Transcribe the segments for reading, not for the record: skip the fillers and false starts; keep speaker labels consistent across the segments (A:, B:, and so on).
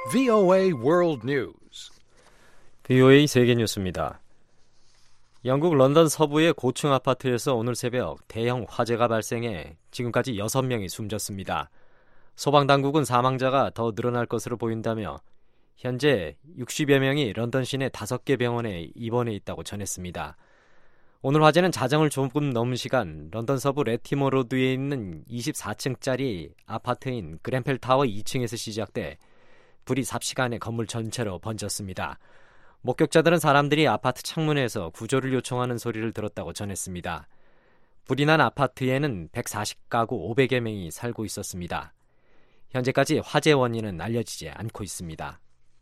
A: VOA World News.
B: VOA 세계 뉴스입니다. 영국 런던 서부의 고층 아파트에서 오늘 새벽 대형 화재가 발생해 지금까지 6명이 숨졌습니다. 소방당국은 사망자가 더 늘어날 것으로 보인다며 현재 60여 명이 런던 시내 5개 병원에 입원해 있다고 전했습니다. 오늘 화재는 자정을 조금 넘은 시간 런던 서부 레티머 로드에 있는 24층짜리 아파트인 그랜펠 타워 2층에서 시작돼 불이 삽시간에 건물 전체로 번졌습니다. 목격자들은 사람들이 아파트 창문에서 구조를 요청하는 소리를 들었다고 전했습니다. 불이 난 아파트에는 140가구 500여 명이 살고 있었습니다. 현재까지 화재 원인은 알려지지 않고 있습니다.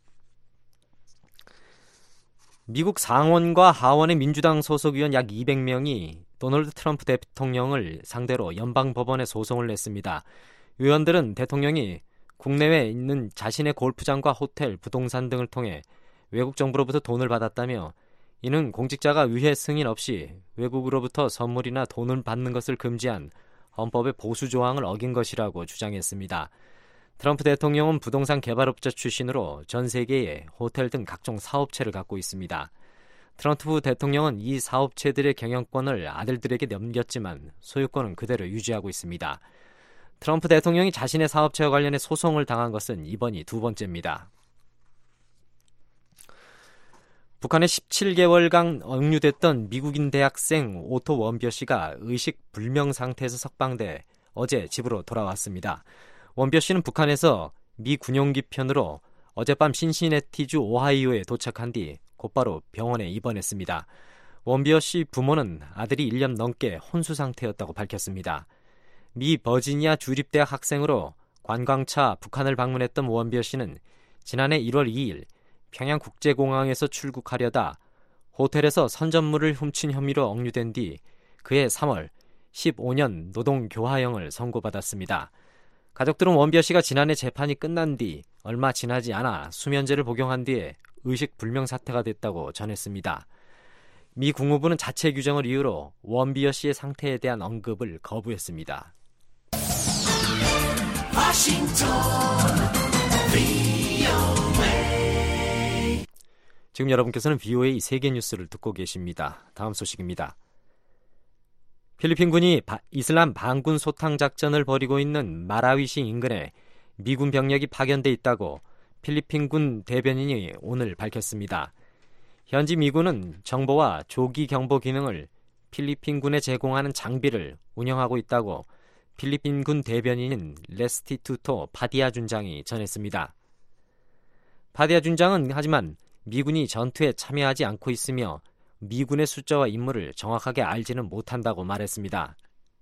B: 미국 상원과 하원의 민주당 소속 의원 약 200명이 도널드 트럼프 대통령을 상대로 연방법원에 소송을 냈습니다. 의원들은 대통령이 국내외에 있는 자신의 골프장과 호텔, 부동산 등을 통해 외국 정부로부터 돈을 받았다며 이는 공직자가 의회 승인 없이 외국으로부터 선물이나 돈을 받는 것을 금지한 헌법의 보수 조항을 어긴 것이라고 주장했습니다. 트럼프 대통령은 부동산 개발업자 출신으로 전 세계에 호텔 등 각종 사업체를 갖고 있습니다. 트럼프 대통령은 이 사업체들의 경영권을 아들들에게 넘겼지만 소유권은 그대로 유지하고 있습니다. 트럼프 대통령이 자신의 사업체와 관련해 소송을 당한 것은 이번이 2번째입니다. 북한에 17개월간 억류됐던 미국인 대학생 오토 원비어 씨가 의식 불명 상태에서 석방돼 어제 집으로 돌아왔습니다. 원비어 씨는 북한에서 미 군용기 편으로 어젯밤 신시내티주 오하이오에 도착한 뒤 곧바로 병원에 입원했습니다. 원비어 씨 부모는 아들이 1년 넘게 혼수 상태였다고 밝혔습니다. 미 버지니아 주립대학 학생으로 관광차 북한을 방문했던 원비어 씨는 지난해 1월 2일 평양국제공항에서 출국하려다 호텔에서 선전물을 훔친 혐의로 억류된 뒤 그해 3월 15년 노동교화형을 선고받았습니다. 가족들은 원비어 씨가 지난해 재판이 끝난 뒤 얼마 지나지 않아 수면제를 복용한 뒤에 의식불명 사태가 됐다고 전했습니다. 미 국무부는 자체 규정을 이유로 원비어 씨의 상태에 대한 언급을 거부했습니다. 지금 여러분께서는 VOA 세계 뉴스를 듣고 계십니다. 다음 소식입니다. 필리핀군이 이슬람 반군 소탕 작전을 벌이고 있는 마라위시 인근에 미군 병력이 파견돼 있다고 필리핀군 대변인이 오늘 밝혔습니다. 현지 미군은 정보와 조기 경보 기능을 필리핀군에 제공하는 장비를 운영하고 있다고 필리핀군 대변인인 레스티투토 파디아 준장이 전했습니다. 파디아 준장은 하지만 미군이 전투에 참여하지 않고 있으며 미군의 숫자와 임무를 정확하게 알지는 못한다고 말했습니다.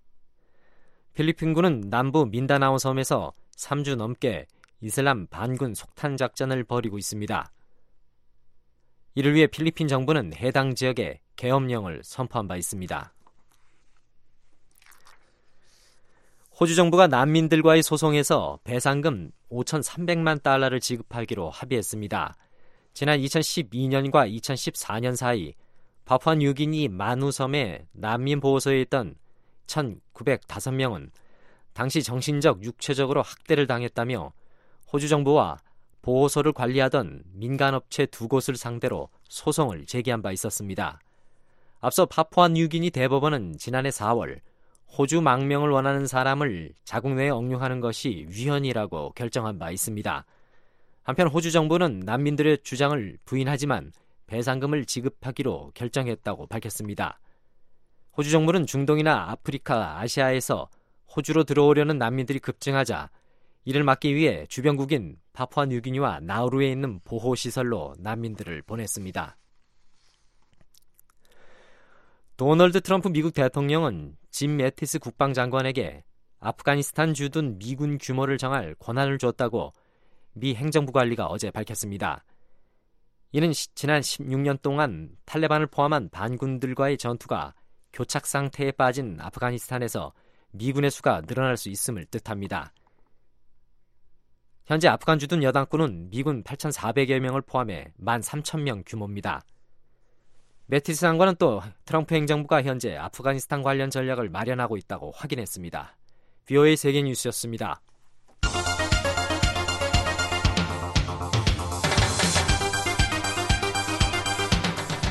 B: 필리핀군은 남부 민다나오 섬에서 3주 넘게 이슬람 반군 속탄 작전을 벌이고 있습니다. 이를 위해 필리핀 정부는 해당 지역에 계엄령을 선포한 바 있습니다. 호주 정부가 난민들과의 소송에서 배상금 5,300만 달러를 지급하기로 합의했습니다. 지난 2012년과 2014년 사이 파푸아뉴기니 마누섬의 난민보호소에 있던 1,905명은 당시 정신적, 육체적으로 학대를 당했다며 호주 정부와 보호소를 관리하던 민간업체 2곳을 상대로 소송을 제기한 바 있었습니다. 앞서 파푸아뉴기니 대법원은 지난해 4월 호주 망명을 원하는 사람을 자국 내에 억류하는 것이 위헌이라고 결정한 바 있습니다. 한편 호주 정부는 난민들의 주장을 부인하지만 배상금을 지급하기로 결정했다고 밝혔습니다. 호주 정부는 중동이나 아프리카, 아시아에서 호주로 들어오려는 난민들이 급증하자 이를 막기 위해 주변국인 파푸아뉴기니와 나우루에 있는 보호시설로 난민들을 보냈습니다. 도널드 트럼프 미국 대통령은 짐 매티스 국방장관에게 아프가니스탄 주둔 미군 규모를 정할 권한을 줬다고 미 행정부 관리가 어제 밝혔습니다. 이는 지난 16년 동안 탈레반을 포함한 반군들과의 전투가 교착 상태에 빠진 아프가니스탄에서 미군의 수가 늘어날 수 있음을 뜻합니다. 현재 아프간 주둔 여당군은 미군 8,400여 명을 포함해 13,000명 규모입니다. 매티스 장관은 또 트럼프 행정부가 현재 아프가니스탄 관련 전략을 마련하고 있다고 확인했습니다. VOA 세계뉴스였습니다.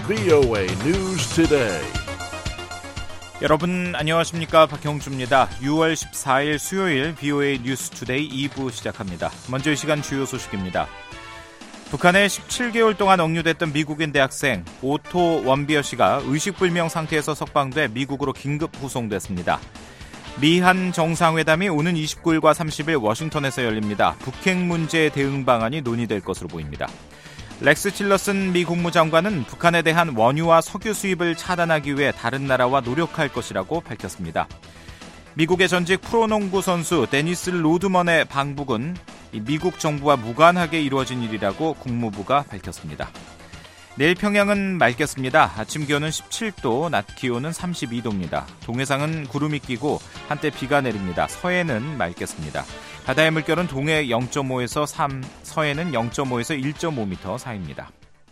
A: VOA News Today.
C: 여러분 안녕하십니까? 박형주입니다. 6월 14일 수요일 VOA 뉴스 투데이 2부 시작합니다. 먼저 이 시간 주요 소식입니다. 북한에 17개월 동안 억류됐던 미국인 대학생 오토 원비어 씨가 의식불명 상태에서 석방돼 미국으로 긴급 후송됐습니다. 미한 정상회담이 오는 29일과 30일 워싱턴에서 열립니다. 북핵 문제 대응 방안이 논의될 것으로 보입니다. 렉스 틸러슨 미 국무장관은 북한에 대한 원유와 석유 수입을 차단하기 위해 다른 나라와 노력할 것이라고 밝혔습니다. 미국의 전직 프로농구 선수 데니스 로드먼의 방북은 미국 정부와 무관하게 이루어진 일이라고 국무부가 밝혔습니다. 내일 평양은 맑겠습니다. 아침 기온은 17도, 낮 기온은 32도입니다. 동해상은 구름이 끼고 한때 비가 내립니다. 서해는 맑겠습니다. 바다의 물결은 동해 0.5에서 3, 서해는 0.5에서 1.5m 사이입니다.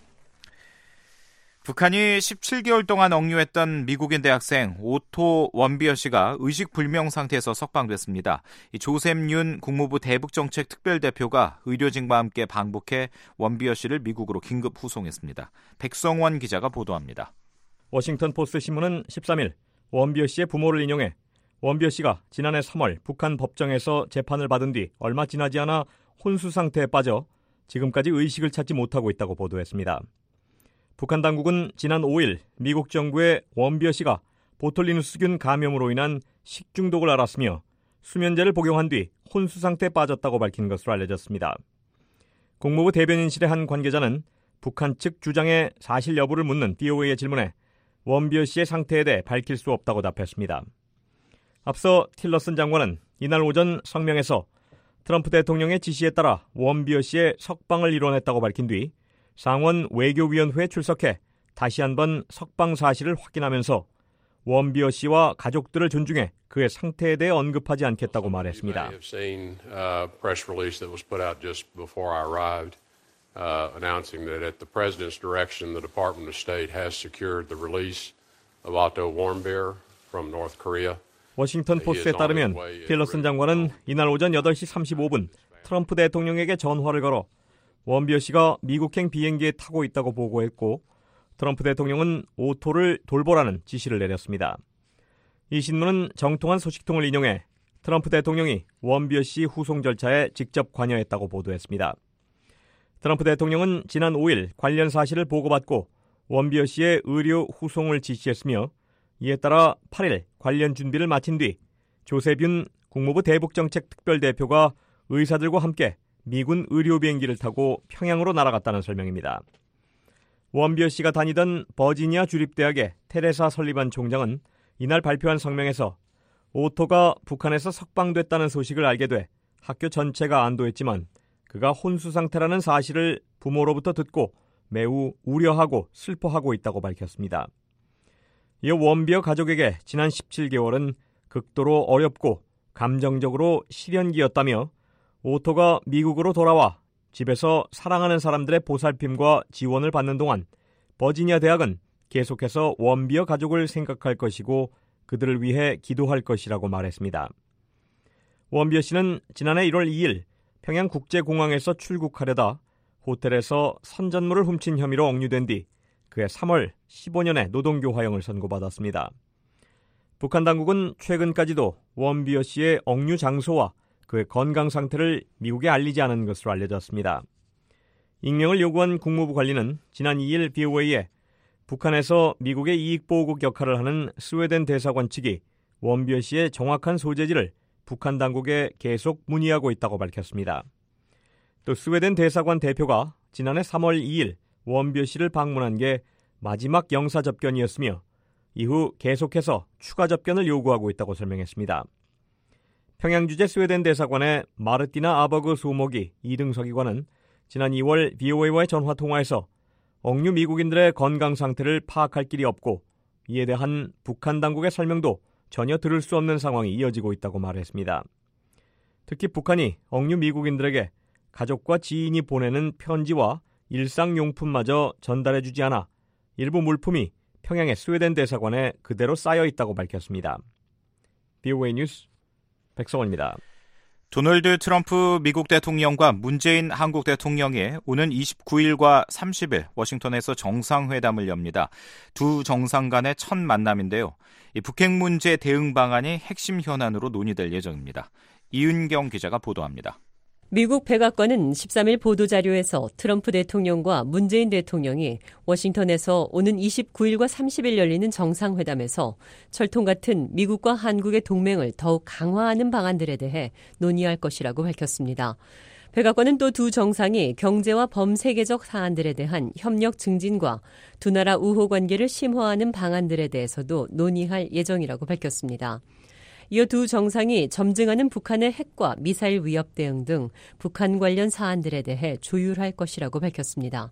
C: 북한이 17개월 동안 억류했던 미국인 대학생 오토 원비어 씨가 의식불명 상태에서 석방됐습니다. 조셉 윤 국무부 대북정책 특별대표가 의료진과 함께 방북해 원비어 씨를 미국으로 긴급 후송했습니다. 백성원 기자가 보도합니다.
D: 워싱턴 포스트 신문은 13일 원비어 씨의 부모를 인용해 원비어 씨가 지난해 3월 북한 법정에서 재판을 받은 뒤 얼마 지나지 않아 혼수 상태에 빠져 지금까지 의식을 찾지 못하고 있다고 보도했습니다. 북한 당국은 지난 5일 미국 정부의 원비어 씨가 보톨리누스균 감염으로 인한 식중독을 알았으며 수면제를 복용한 뒤 혼수 상태에 빠졌다고 밝힌 것으로 알려졌습니다. 국무부 대변인실의 한 관계자는 북한 측 주장의 사실 여부를 묻는 VOA의 질문에 원비어 씨의 상태에 대해 밝힐 수 없다고 답했습니다. 앞서 틸러슨 장관은 이날 오전 성명에서 트럼프 대통령의 지시에 따라 원비어 씨의 석방을 이뤄냈다고 밝힌 뒤 상원 외교위원회에 출석해 다시 한번 석방 사실을 확인하면서 원비어 씨와 가족들을 존중해 그의 상태에 대해 언급하지 않겠다고 말했습니다.
E: Announcing that at the President's direction, the Department of State has secured the release of Otto Warmbier from North Korea.
D: 워싱턴 포스트에 따르면 틸러슨 장관은 이날 오전 8시 35분 트럼프 대통령에게 전화를 걸어 원비어 씨가 미국행 비행기에 타고 있다고 보고했고 트럼프 대통령은 오토를 돌보라는 지시를 내렸습니다. 이 신문은 정통한 소식통을 인용해 트럼프 대통령이 원비어 씨 후송 절차에 직접 관여했다고 보도했습니다. 트럼프 대통령은 지난 5일 관련 사실을 보고받고 원비어 씨의 의료 후송을 지시했으며 이에 따라 8일 관련 준비를 마친 뒤 조셉 윤 국무부 대북정책 특별대표가 의사들과 함께 미군 의료 비행기를 타고 평양으로 날아갔다는 설명입니다. 원비어 씨가 다니던 버지니아 주립대학의 테레사 설리반 총장은 이날 발표한 성명에서 오토가 북한에서 석방됐다는 소식을 알게 돼 학교 전체가 안도했지만 그가 혼수 상태라는 사실을 부모로부터 듣고 매우 우려하고 슬퍼하고 있다고 밝혔습니다. 이어 원비어 가족에게 지난 17개월은 극도로 어렵고 감정적으로 시련기였다며 오토가 미국으로 돌아와 집에서 사랑하는 사람들의 보살핌과 지원을 받는 동안 버지니아 대학은 계속해서 원비어 가족을 생각할 것이고 그들을 위해 기도할 것이라고 말했습니다. 원비어 씨는 지난해 1월 2일 평양국제공항에서 출국하려다 호텔에서 선전물을 훔친 혐의로 억류된 뒤 그해 3월 15년에 노동교화형을 선고받았습니다. 북한 당국은 최근까지도 원비어 씨의 억류 장소와 그의 건강 상태를 미국에 알리지 않은 것으로 알려졌습니다. 익명을 요구한 국무부 관리는 지난 2일 VOA에 북한에서 미국의 이익보호국 역할을 하는 스웨덴 대사관 측이 원비어 씨의 정확한 소재지를 북한 당국에 계속 문의하고 있다고 밝혔습니다. 또 스웨덴 대사관 대표가 지난해 3월 2일 원비어 씨를 방문한 게 마지막 영사 접견이었으며 이후 계속해서 추가 접견을 요구하고 있다고 설명했습니다. 평양 주재 스웨덴 대사관의 마르티나 아버그 소모기 2등 서기관은 지난 2월 VOA와의 전화 통화에서 억류 미국인들의 건강 상태를 파악할 길이 없고 이에 대한 북한 당국의 설명도 전혀 들을 수 없는 상황이 이어지고 있다고 말했습니다. 특히 북한이 억류 미국인들에게 가족과 지인이 보내는 편지와 일상용품마저 전달해주지 않아 일부 물품이 평양의 스웨덴 대사관에 그대로 쌓여 있다고 밝혔습니다. VOA 뉴스 백성원입니다.
C: 도널드 트럼프 미국 대통령과 문재인 한국 대통령이 오는 29일과 30일 워싱턴에서 정상회담을 엽니다. 두 정상 간의 첫 만남인데요. 이 북핵 문제 대응 방안이 핵심 현안으로 논의될 예정입니다. 이은경 기자가 보도합니다.
F: 미국 백악관은 13일 보도자료에서 트럼프 대통령과 문재인 대통령이 워싱턴에서 오는 29일과 30일 열리는 정상회담에서 철통 같은 미국과 한국의 동맹을 더욱 강화하는 방안들에 대해 논의할 것이라고 밝혔습니다. 백악관은 또 두 정상이 경제와 범세계적 사안들에 대한 협력 증진과 두 나라 우호 관계를 심화하는 방안들에 대해서도 논의할 예정이라고 밝혔습니다. 이어 두 정상이 점증하는 북한의 핵과 미사일 위협 대응 등 북한 관련 사안들에 대해 조율할 것이라고 밝혔습니다.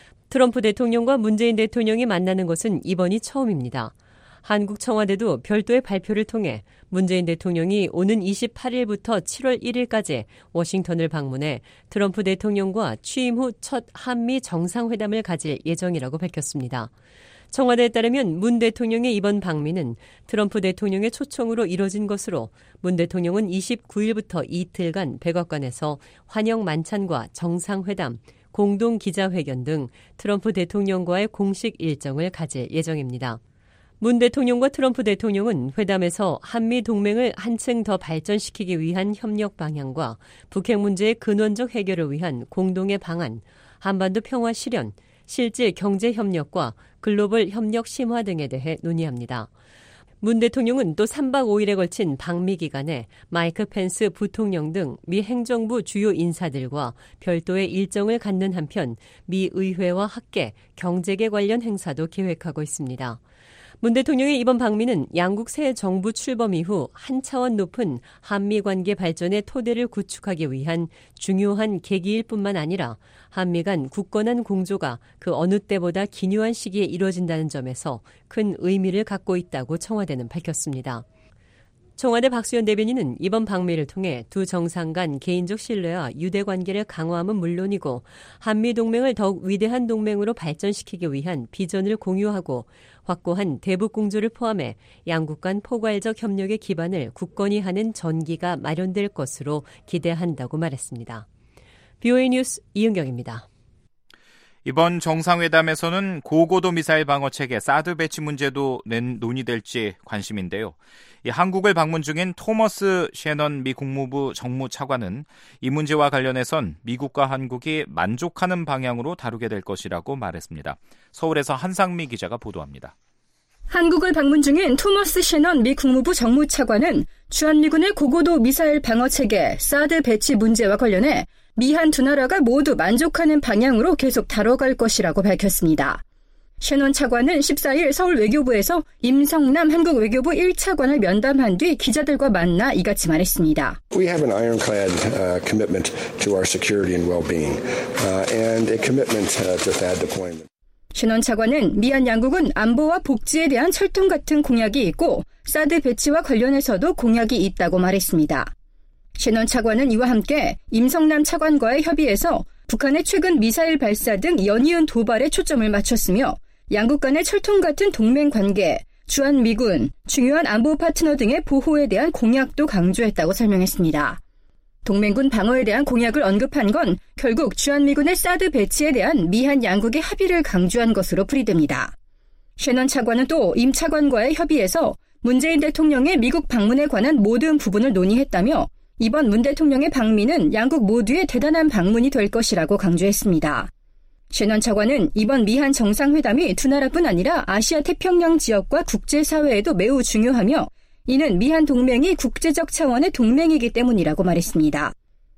F: 트럼프 대통령과 문재인 대통령이 만나는 것은 이번이 처음입니다. 한국 청와대도 별도의 발표를 통해 문재인 대통령이 오는 28일부터 7월 1일까지 워싱턴을 방문해 트럼프 대통령과 취임 후 첫 한미 정상회담을 가질 예정이라고 밝혔습니다. 청와대에 따르면 문 대통령의 이번 방미는 트럼프 대통령의 초청으로 이뤄진 것으로 문 대통령은 29일부터 이틀간 백악관에서 환영 만찬과 정상회담, 공동 기자회견 등 트럼프 대통령과의 공식 일정을 가질 예정입니다. 문 대통령과 트럼프 대통령은 회담에서 한미 동맹을 한층 더 발전시키기 위한 협력 방향과 북핵 문제의 근원적 해결을 위한 공동의 방안, 한반도 평화 실현, 실질 경제 협력과 글로벌 협력 심화 등에 대해 논의합니다. 문 대통령은 또 3박 5일에 걸친 방미 기간에 마이크 펜스 부통령 등 미 행정부 주요 인사들과 별도의 일정을 갖는 한편 미 의회와 학계, 경제계 관련 행사도 계획하고 있습니다. 문 대통령의 이번 방미는 양국 새 정부 출범 이후 한 차원 높은 한미 관계 발전의 토대를 구축하기 위한 중요한 계기일 뿐만 아니라 한미 간 굳건한 공조가 그 어느 때보다 기묘한 시기에 이루어진다는 점에서 큰 의미를 갖고 있다고 청와대는 밝혔습니다. 청와대 박수현 대변인은 이번 방미를 통해 두 정상 간 개인적 신뢰와 유대 관계를 강화함은 물론이고 한미 동맹을 더욱 위대한 동맹으로 발전시키기 위한 비전을 공유하고 확고한 대북 공조를 포함해 양국 간 포괄적 협력의 기반을 굳건히 하는 전기가 마련될 것으로 기대한다고 말했습니다. BOA 뉴스 이은경입니다.
C: 이번 정상회담에서는 고고도 미사일 방어체계 사드 배치 문제도 논의될지 관심인데요. 한국을 방문 중인 토머스 셰넌 미 국무부 정무차관은 이 문제와 관련해선 미국과 한국이 만족하는 방향으로 다루게 될 것이라고 말했습니다. 서울에서 한상미 기자가 보도합니다.
G: 한국을 방문 중인 토머스 셰넌 미 국무부 정무차관은 주한미군의 고고도 미사일 방어체계 사드 배치 문제와 관련해 미한 두 나라가 모두 만족하는 방향으로 계속 다뤄갈 것이라고 밝혔습니다. 셰넌 차관은 14일 서울 외교부에서 임성남 한국 외교부 1차관을 면담한 뒤 기자들과 만나 이같이 말했습니다.
H: We have an ironclad commitment to our security and well-being and a commitment to THAAD deployment.
G: 셰넌 차관은 미한 양국은 안보와 복지에 대한 철통 같은 공약이 있고 사드 배치와 관련해서도 공약이 있다고 말했습니다. 셰넌 차관은 이와 함께 임성남 차관과의 협의에서 북한의 최근 미사일 발사 등 연이은 도발에 초점을 맞췄으며 양국 간의 철통 같은 동맹 관계, 주한미군, 중요한 안보 파트너 등의 보호에 대한 공약도 강조했다고 설명했습니다. 동맹군 방어에 대한 공약을 언급한 건 결국 주한미군의 사드 배치에 대한 미한 양국의 합의를 강조한 것으로 풀이됩니다. 셰넌 차관은 또 임 차관과의 협의에서 문재인 대통령의 미국 방문에 관한 모든 부분을 논의했다며 이번 문 대통령의 방미는 양국 모두의 대단한 방문이 될 것이라고 강조했습니다. 셰넌 차관은 이번 미한 정상회담이 두 나라뿐 아니라 아시아 태평양 지역과 국제사회에도 매우 중요하며 이는 미한 동맹이 국제적 차원의 동맹이기 때문이라고 말했습니다.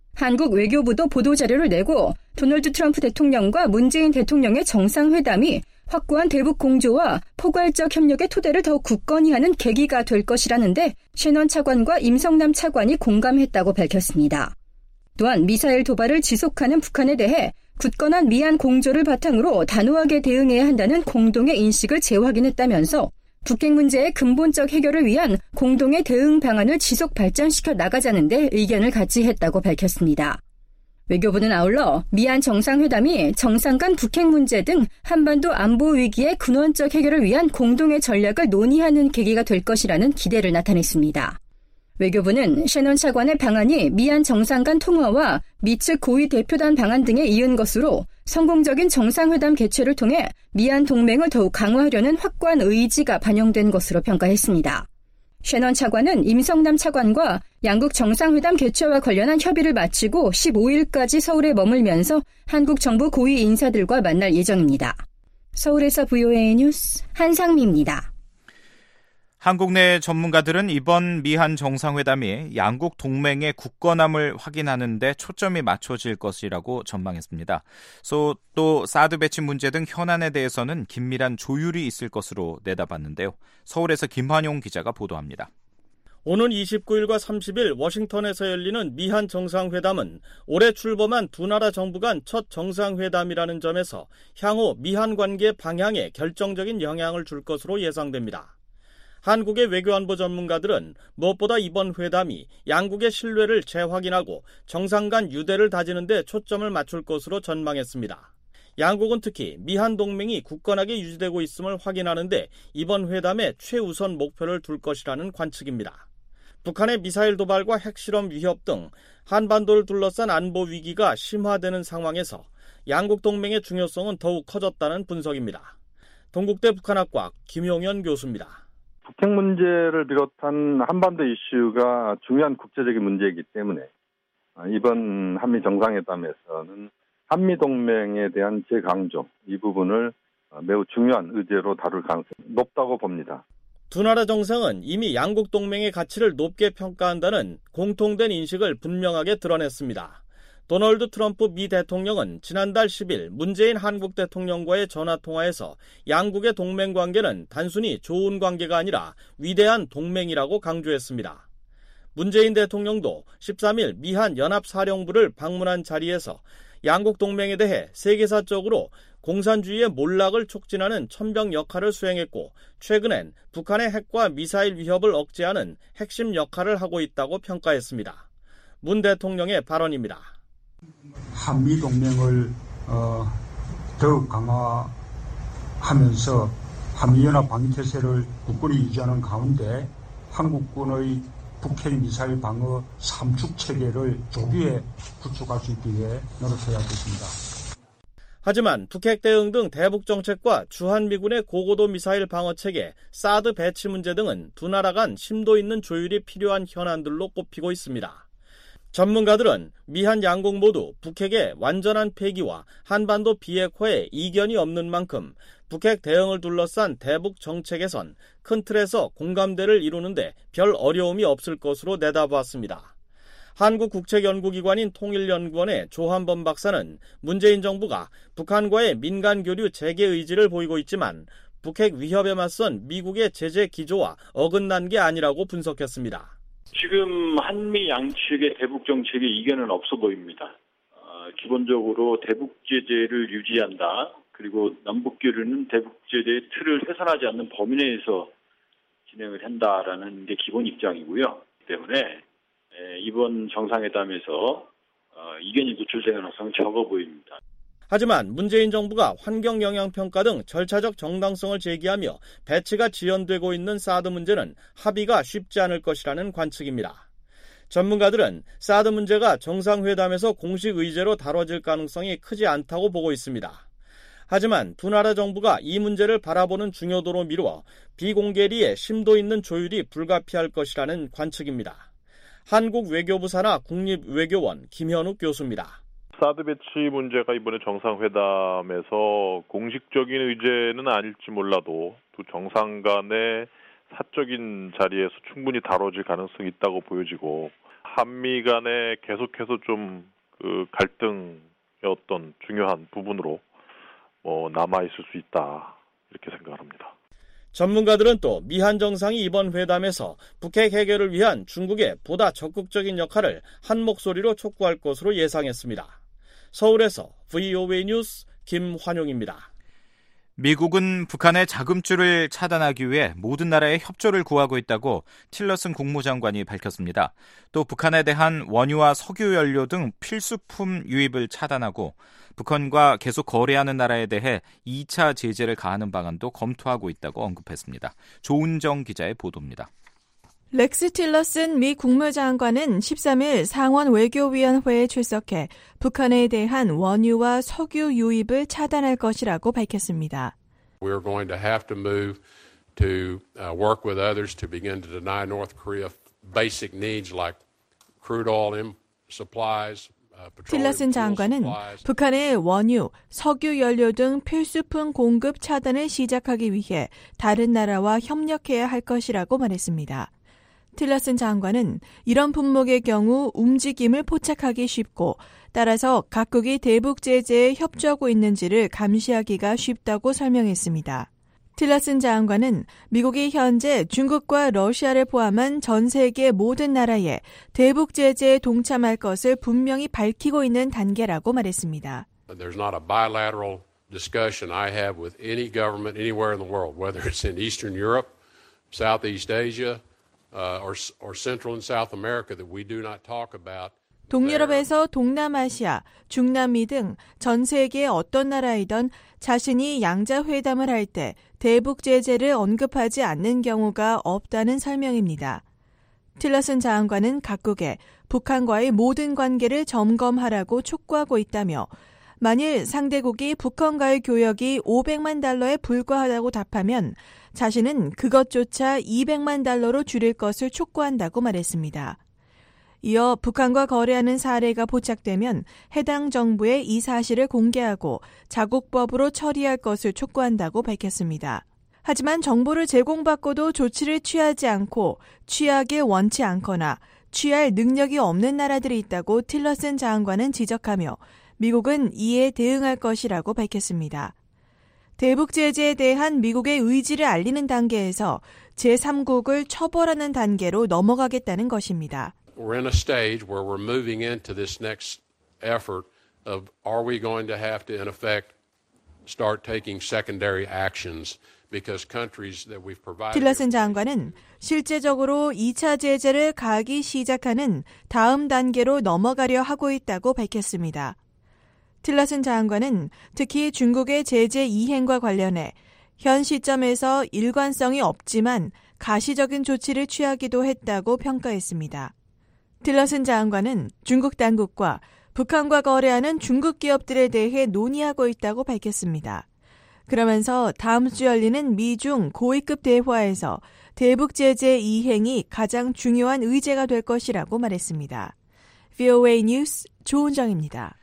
G: 한국 외교부도 보도자료를 내고 도널드 트럼프 대통령과 문재인 대통령의 정상회담이 확고한 대북 공조와 포괄적 협력의 토대를 더욱 굳건히 하는 계기가 될 것이라는데 셰넌 차관과 임성남 차관이 공감했다고 밝혔습니다. 또한 미사일 도발을 지속하는 북한에 대해 굳건한 미한 공조를 바탕으로 단호하게 대응해야 한다는 공동의 인식을 재확인했다면서 북핵 문제의 근본적 해결을 위한 공동의 대응 방안을 지속 발전시켜 나가자는 데 의견을 같이 했다고 밝혔습니다. 외교부는 아울러 미한 정상회담이 정상 간 북핵 문제 등 한반도 안보 위기의 근원적 해결을 위한 공동의 전략을 논의하는 계기가 될 것이라는 기대를 나타냈습니다. 외교부는 셰넌 차관의 방안이 미한 정상 간 통화와 미측 고위 대표단 방안 등에 이은 것으로 성공적인 정상회담 개최를 통해 미한 동맹을 더욱 강화하려는 확고한 의지가 반영된 것으로 평가했습니다. 셰넌 차관은 임성남 차관과 양국 정상회담 개최와 관련한 협의를 마치고 15일까지 서울에 머물면서 한국 정부 고위 인사들과 만날 예정입니다. 서울에서 VOA 뉴스 한상미입니다.
C: 한국 내 전문가들은 이번 미한 정상회담이 양국 동맹의 굳건함을 확인하는 데 초점이 맞춰질 것이라고 전망했습니다. 또 사드 배치 문제 등 현안에 대해서는 긴밀한 조율이 있을 것으로 내다봤는데요. 서울에서 김환용 기자가 보도합니다.
I: 오는 29일과 30일 워싱턴에서 열리는 미한 정상회담은 올해 출범한 두 나라 정부 간 첫 정상회담이라는 점에서 향후 미한 관계 방향에 결정적인 영향을 줄 것으로 예상됩니다. 한국의 외교안보 전문가들은 무엇보다 이번 회담이 양국의 신뢰를 재확인하고 정상 간 유대를 다지는 데 초점을 맞출 것으로 전망했습니다. 양국은 특히 미한 동맹이 굳건하게 유지되고 있음을 확인하는 데 이번 회담에 최우선 목표를 둘 것이라는 관측입니다. 북한의 미사일 도발과 핵실험 위협 등 한반도를 둘러싼 안보 위기가 심화되는 상황에서 양국 동맹의 중요성은 더욱 커졌다는 분석입니다. 동국대 북한학과 김용현 교수입니다.
J: 북핵 문제를 비롯한 한반도 이슈가 중요한 국제적인 문제이기 때문에 이번 한미 정상회담에서는 한미 동맹에 대한 재강조 이 부분을 매우 중요한 의제로 다룰 가능성이 높다고 봅니다.
I: 두 나라 정상은 이미 양국 동맹의 가치를 높게 평가한다는 공통된 인식을 분명하게 드러냈습니다. 도널드 트럼프 미 대통령은 지난달 10일 문재인 한국 대통령과의 전화통화에서 양국의 동맹 관계는 단순히 좋은 관계가 아니라 위대한 동맹이라고 강조했습니다. 문재인 대통령도 13일 미한 연합사령부를 방문한 자리에서 양국 동맹에 대해 세계사적으로 공산주의의 몰락을 촉진하는 천병 역할을 수행했고 최근엔 북한의 핵과 미사일 위협을 억제하는 핵심 역할을 하고 있다고 평가했습니다. 문 대통령의 발언입니다.
K: 한미 동맹을 더욱 강화하면서 한미연합 방위태세를 굳건히 유지하는 가운데 한국군의 북핵 미사일 방어 3축 체계를 조기에 구축할 수 있기 위해 노력해야겠습니다.
I: 하지만 북핵 대응 등 대북 정책과 주한미군의 고고도 미사일 방어 체계, 사드 배치 문제 등은 두 나라 간 심도 있는 조율이 필요한 현안들로 꼽히고 있습니다. 전문가들은 미한 양국 모두 북핵의 완전한 폐기와 한반도 비핵화에 이견이 없는 만큼 북핵 대응을 둘러싼 대북 정책에선 큰 틀에서 공감대를 이루는데 별 어려움이 없을 것으로 내다보았습니다. 한국국책연구기관인 통일연구원의 조한범 박사는 문재인 정부가 북한과의 민간교류 재개 의지를 보이고 있지만 북핵 위협에 맞선 미국의 제재 기조와 어긋난 게 아니라고 분석했습니다.
L: 지금 한미 양측의 대북 정책에 이견은 없어 보입니다. 기본적으로 대북 제재를 유지한다. 그리고 남북 교류는 대북 제재의 틀을 훼손하지 않는 범위 내에서 진행을 한다라는 게 기본 입장이고요. 때문에 이번 정상회담에서 이견이 노출될 가능성은 적어 보입니다.
I: 하지만 문재인 정부가 환경영향평가 등 절차적 정당성을 제기하며 배치가 지연되고 있는 사드 문제는 합의가 쉽지 않을 것이라는 관측입니다. 전문가들은 사드 문제가 정상회담에서 공식 의제로 다뤄질 가능성이 크지 않다고 보고 있습니다. 하지만 두 나라 정부가 이 문제를 바라보는 중요도로 미루어 비공개리에 심도 있는 조율이 불가피할 것이라는 관측입니다. 한국 외교부 산하 국립외교원 김현욱 교수입니다.
M: 사드 배치 문제가 이번에 정상회담에서 공식적인 의제는 아닐지 몰라도 두 정상 간의 사적인 자리에서 충분히 다뤄질 가능성이 있다고 보여지고 한미 간에 계속해서 좀 그 갈등의 어떤 중요한 부분으로 남아있을 수 있다 이렇게 생각합니다.
I: 전문가들은 또 미한 정상이 이번 회담에서 북핵 해결을 위한 중국의 보다 적극적인 역할을 한 목소리로 촉구할 것으로 예상했습니다. 서울에서 VOA 뉴스 김환용입니다.
C: 미국은 북한의 자금줄을 차단하기 위해 모든 나라의 협조를 구하고 있다고 틸러슨 국무장관이 밝혔습니다. 또 북한에 대한 원유와 석유 연료 등 필수품 유입을 차단하고 북한과 계속 거래하는 나라에 대해 2차 제재를 가하는 방안도 검토하고 있다고 언급했습니다. 조은정 기자의 보도입니다.
N: 렉스 틸러슨 미 국무장관은 13일 상원 외교위원회에 출석해 북한에 대한 원유와 석유 유입을 차단할 것이라고 밝혔습니다.
E: We're going to have to move to work with others to begin to deny North Korea basic needs like crude oil supplies.
N: 틸러슨 장관은 북한의 원유, 석유 연료 등 필수품 공급 차단을 시작하기 위해 다른 나라와 협력해야 할 것이라고 말했습니다. 틸러슨 장관은 이런 품목의 경우 움직임을 포착하기 쉽고 따라서 각국이 대북 제재에 협조하고 있는지를 감시하기가 쉽다고 설명했습니다. 틸러슨 장관은 미국이 현재 중국과 러시아를 포함한 전 세계 모든 나라에 대북 제재에 동참할 것을 분명히 밝히고 있는 단계라고 말했습니다.
E: There's not a bilateral discussion I have with any government anywhere in the world, whether it's in Eastern Europe, Southeast Asia, or Central and South America, that we do not talk about.
N: 동유럽에서 동남아시아, 중남미 등 전 세계의 어떤 나라이든 자신이 양자회담을 할 때 대북 제재를 언급하지 않는 경우가 없다는 설명입니다. 틸러슨 장관은 각국에 북한과의 모든 관계를 점검하라고 촉구하고 있다며 만일 상대국이 북한과의 교역이 $500만 불과하다고 답하면 자신은 그것조차 $200만 줄일 것을 촉구한다고 말했습니다. 이어 북한과 거래하는 사례가 포착되면 해당 정부에 이 사실을 공개하고 자국법으로 처리할 것을 촉구한다고 밝혔습니다. 하지만 정보를 제공받고도 조치를 취하지 않고 취하길 원치 않거나 취할 능력이 없는 나라들이 있다고 틸러슨 장관은 지적하며 미국은 이에 대응할 것이라고 밝혔습니다. 대북 제재에 대한 미국의 의지를 알리는 단계에서 제3국을 처벌하는 단계로 넘어가겠다는 것입니다.
E: We're in a stage where we're moving into this next effort of are we going to have to, in effect, start taking secondary actions because countries that we've provided.
N: 틸러슨 장관은 실제적으로 2차 제재를 가하기 시작하는 다음 단계로 넘어가려 하고 있다고 밝혔습니다. 틸러슨 장관은 특히 중국의 제재 이행과 관련해 현 시점에서 일관성이 없지만 가시적인 조치를 취하기도 했다고 평가했습니다. 틸러슨 장관은 중국 당국과 북한과 거래하는 중국 기업들에 대해 논의하고 있다고 밝혔습니다. 그러면서 다음 주 열리는 미중 고위급 대화에서 대북 제재 이행이 가장 중요한 의제가 될 것이라고 말했습니다. VOA 뉴스 조은정입니다.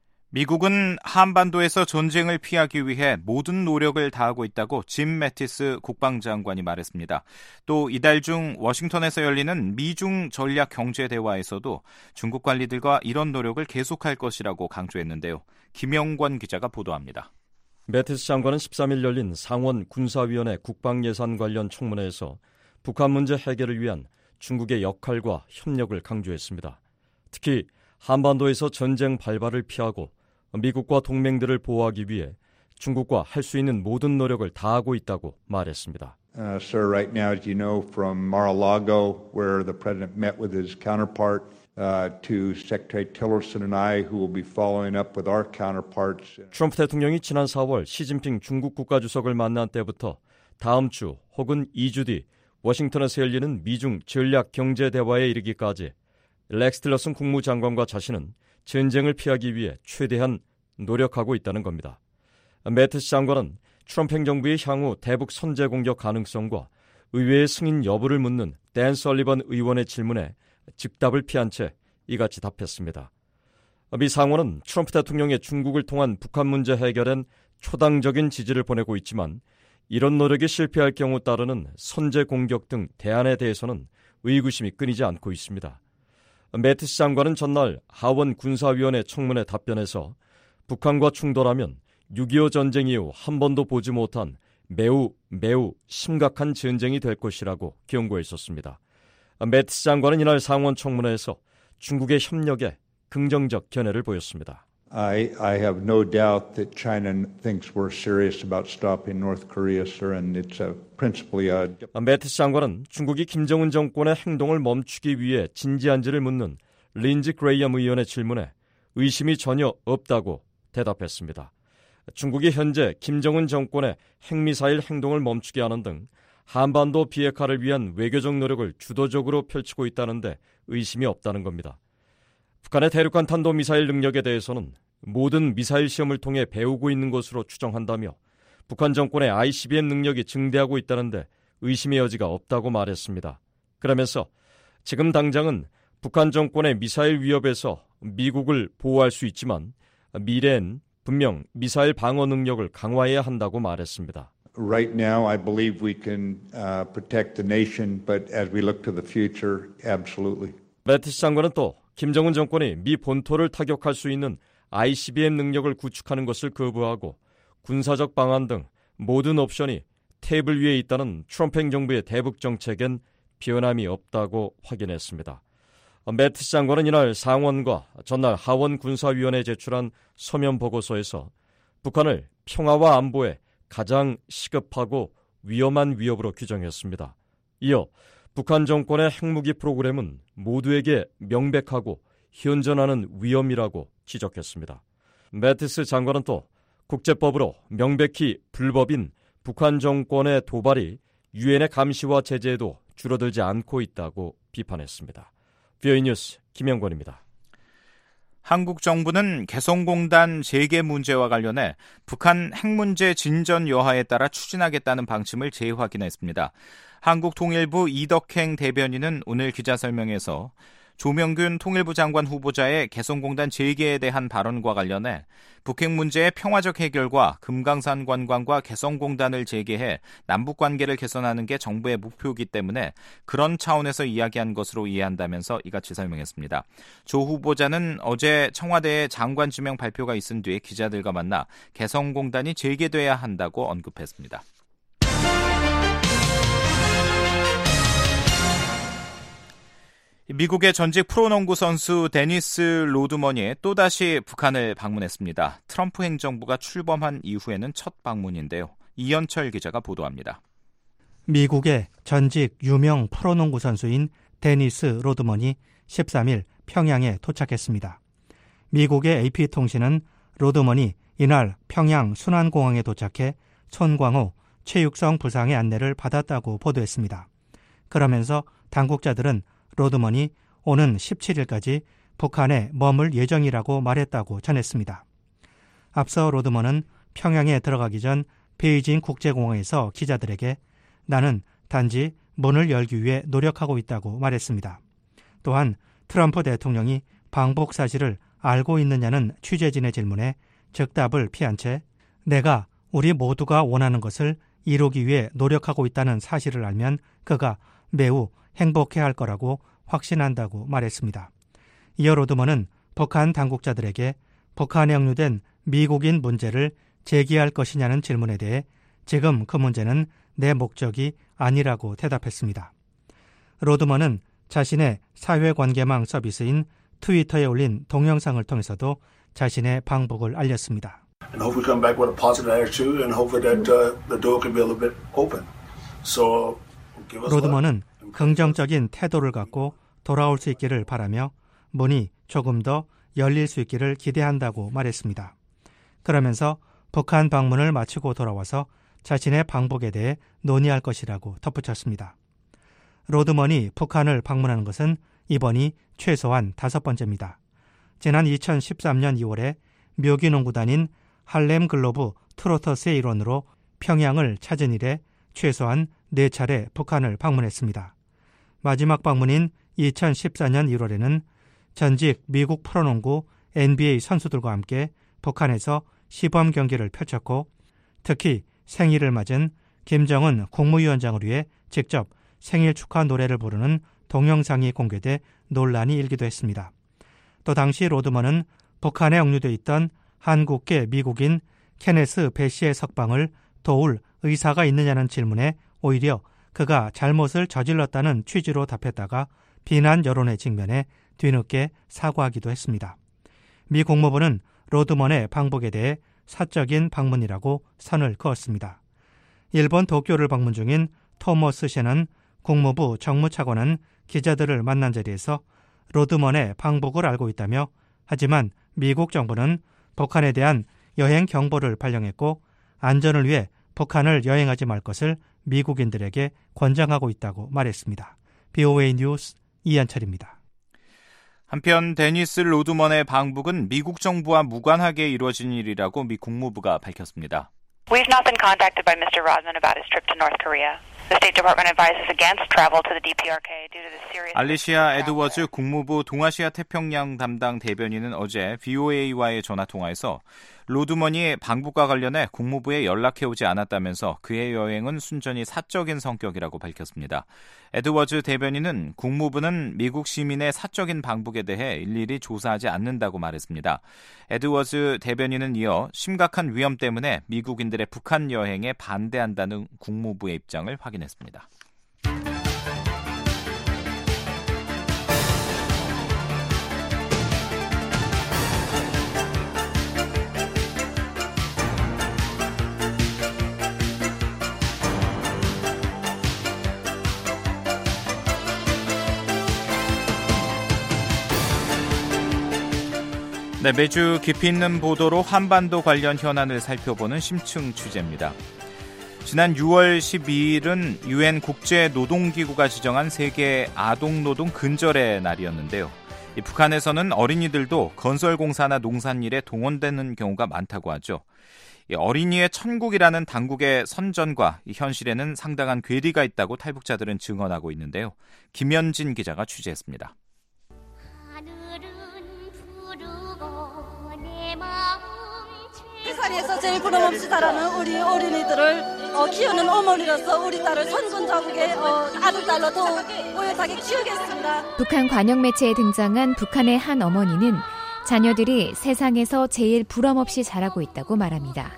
C: 미국은 한반도에서 전쟁을 피하기 위해 모든 노력을 다하고 있다고 짐 매티스 국방장관이 말했습니다. 또 이달 중 워싱턴에서 열리는 미중 전략 경제 대화에서도 중국 관리들과 이런 노력을 계속할 것이라고 강조했는데요. 김영권 기자가 보도합니다.
D: 매티스 장관은 13일 열린 상원 군사위원회 국방예산 관련 청문회에서 북한 문제 해결을 위한 중국의 역할과 협력을 강조했습니다. 특히 한반도에서 전쟁 발발을 피하고 미국과 동맹들을 보호하기 위해 중국과 할 수 있는 모든 노력을 다하고 있다고 말했습니다.
O: Sir, right now, as you know, from Mar-a-Lago, where the president met with his counterpart, to Secretary Tillerson and I, who will be following up with our counterparts.
D: 트럼프 대통령이 지난 4월 시진핑 중국 국가주석을 만난 때부터 다음 주 혹은 2주 뒤 워싱턴에서 열리는 미중 전략 경제 대화에 이르기까지 렉스 틸러슨 국무장관과 자신은 전쟁을 피하기 위해 최대한 노력하고 있다는 겁니다. 매티스 장관은 트럼프 행정부의 향후 대북 선제 공격 가능성과 의회의 승인 여부를 묻는 댄 설리번 의원의 질문에 즉답을 피한 채 이같이 답했습니다. 미 상원은 트럼프 대통령의 중국을 통한 북한 문제 해결엔 초당적인 지지를 보내고 있지만 이런 노력이 실패할 경우 따르는 선제 공격 등 대안에 대해서는 의구심이 끊이지 않고 있습니다. 매티스 장관은 전날 하원 군사위원회 청문회 답변에서 북한과 충돌하면 6.25 전쟁 이후 한 번도 보지 못한 매우 심각한 전쟁이 될 것이라고 경고했었습니다. 매티스 장관은 이날 상원 청문회에서 중국의 협력에 긍정적 견해를 보였습니다.
O: I have no doubt that China thinks we're serious about stopping North Korea, sir, and it's principally
D: 매티스 장관은 중국이 김정은 정권의 행동을 멈추기 위해 진지한지를 묻는 린지 그레이엄 의원의 질문에 의심이 전혀 없다고 대답했습니다. 중국이 현재 김정은 정권의 핵미사일 행동을 멈추게 하는 등
P: 한반도 비핵화를 위한 외교적 노력을 주도적으로 펼치고 있다는데 의심이 없다는 겁니다. 북한의 대륙간 탄도미사일 능력에 대해서는 모든 미사일 시험을 통해 배우고 있는 것으로 추정한다며 북한 정권의 ICBM 능력이 증대하고 있다는데 의심의 여지가 없다고 말했습니다. 그러면서 지금 당장은 북한 정권의 미사일 위협에서 미국을 보호할 수 있지만 미래엔 분명 미사일 방어 능력을 강화해야 한다고 말했습니다.
O: Right now, I believe we can protect the nation, but as we look to the future, absolutely.
P: 매티스 장관은 또 김정은 정권이 미 본토를 타격할 수 있는 ICBM 능력을 구축하는 것을 거부하고 군사적 방안 등 모든 옵션이 테이블 위에 있다는 트럼프 행정부의 대북 정책엔 변함이 없다고 확인했습니다. 매티스 장관은 이날 상원과 전날 하원 군사위원회에 제출한 서면 보고서에서 북한을 평화와 안보에 가장 시급하고 위험한 위협으로 규정했습니다. 이어 북한 정권의 핵무기 프로그램은 모두에게 명백하고 현존하는 위험이라고 지적했습니다. 매티스 장관은 또 국제법으로 명백히 불법인 북한 정권의 도발이 유엔의 감시와 제재에도 줄어들지 않고 있다고 비판했습니다. VOA 뉴스 김영권입니다.
C: 한국 정부는 개성공단 재개 문제와 관련해 북한 핵 문제 진전 여하에 따라 추진하겠다는 방침을 재확인했습니다. 한국통일부 이덕행 대변인은 오늘 기자설명에서 조명균 통일부 장관 후보자의 개성공단 재개에 대한 발언과 관련해 북핵 문제의 평화적 해결과 금강산 관광과 개성공단을 재개해 남북관계를 개선하는 게 정부의 목표이기 때문에 그런 차원에서 이야기한 것으로 이해한다면서 이같이 설명했습니다. 조 후보자는 어제 청와대에 장관 지명 발표가 있은 뒤에 기자들과 만나 개성공단이 재개돼야 한다고 언급했습니다. 미국의 전직 프로농구 선수 데니스 로드머니 또다시 북한을 방문했습니다. 트럼프 행정부가 출범한 이후에는 첫 방문인데요. 이현철 기자가 보도합니다.
Q: 미국의 전직 유명 프로농구 선수인 데니스 로드먼이 13일 평양에 도착했습니다. 미국의 AP통신은 로드먼이 이날 평양 순안공항에 도착해 손광호 최육성 부상의 안내를 받았다고 보도했습니다. 그러면서 당국자들은 로드먼이 오는 17일까지 북한에 머물 예정이라고 말했다고 전했습니다. 앞서 로드먼은 평양에 들어가기 전 베이징 국제공항에서 기자들에게 나는 단지 문을 열기 위해 노력하고 있다고 말했습니다. 또한 트럼프 대통령이 방북 사실을 알고 있느냐는 취재진의 질문에 즉답을 피한 채 내가 우리 모두가 원하는 것을 이루기 위해 노력하고 있다는 사실을 알면 그가 매우 행복해할 거라고 확신한다고 말했습니다. 이어 로드먼은 북한 당국자들에게 북한에 억류된 미국인 문제를 제기할 것이냐는 질문에 대해 지금 그 문제는 내 목적이 아니라고 대답했습니다. 로드먼은 자신의 사회관계망 서비스인 트위터에 올린 동영상을 통해서도 자신의 방북을 알렸습니다. 로드먼은 긍정적인 태도를 갖고 돌아올 수 있기를 바라며 문이 조금 더 열릴 수 있기를 기대한다고 말했습니다. 그러면서 북한 방문을 마치고 돌아와서 자신의 방북에 대해 논의할 것이라고 덧붙였습니다. 로드먼이 북한을 방문하는 것은 이번이 최소한 5번째입니다. 지난 2013년 2월에 묘기농구단인 할렘 글로브 트로터스의 일원으로 평양을 찾은 이래 최소한 4차례 북한을 방문했습니다. 마지막 방문인 2014년 1월에는 전직 미국 프로농구 NBA 선수들과 함께 북한에서 시범 경기를 펼쳤고 특히 생일을 맞은 김정은 국무위원장을 위해 직접 생일 축하 노래를 부르는 동영상이 공개돼 논란이 일기도 했습니다. 또 당시 로드먼은 북한에 억류돼 있던 한국계 미국인 케네스 배시의 석방을 도울 의사가 있느냐는 질문에 오히려 그가 잘못을 저질렀다는 취지로 답했다가 비난 여론의 직면에 뒤늦게 사과하기도 했습니다. 미 국무부는 로드먼의 방북에 대해 사적인 방문이라고 선을 그었습니다. 일본 도쿄를 방문 중인 토머스 셰넌 국무부 정무차관은 기자들을 만난 자리에서 로드먼의 방북을 알고 있다며 하지만 미국 정부는 북한에 대한 여행 경보를 발령했고 안전을 위해 북한을 여행하지 말 것을 미국인들에게 권장하고 있다고 말했습니다. BOA 뉴스 이한철입니다.
C: 한편 데니스 로드먼의 방북은 미국 정부와 무관하게 이루어진 일이라고 미 국무부가 밝혔습니다.
R: We've not been contacted by Mr. Rodman about his trip to North Korea. The State Department advises against travel to the DPRK due to the serious...
C: 알리시아 에드워즈 국무부 동아시아 태평양 담당 대변인은 어제 VOA와의 전화통화에서 로드먼이 방북과 관련해 국무부에 연락해오지 않았다면서 그의 여행은 순전히 사적인 성격이라고 밝혔습니다. 에드워즈 대변인은 국무부는 미국 시민의 사적인 방북에 대해 일일이 조사하지 않는다고 말했습니다. 에드워즈 대변인은 이어 심각한 위험 때문에 미국인들의 북한 여행에 반대한다는 국무부의 입장을 확인했습니다. 네, 매주 깊이 있는 보도로 한반도 관련 현안을 살펴보는 심층 취재입니다. 지난 6월 12일은 UN 국제노동기구가 지정한 세계 아동노동 근절의 날이었는데요. 북한에서는 어린이들도 건설공사나 농산일에 동원되는 경우가 많다고 하죠. 어린이의 천국이라는 당국의 선전과 현실에는 상당한 괴리가 있다고 탈북자들은 증언하고 있는데요. 김현진 기자가 취재했습니다.
S: 세상에서 제일 부러움없이 자라는 우리 어린이들을 키우는 어머니로서 우리 딸을 선전자국의 아들딸로 더욱 오염하게 키우겠습니다.
T: 북한 관영 매체에 등장한 북한의 한 어머니는 자녀들이 세상에서 제일 부러움없이 자라고 있다고 말합니다.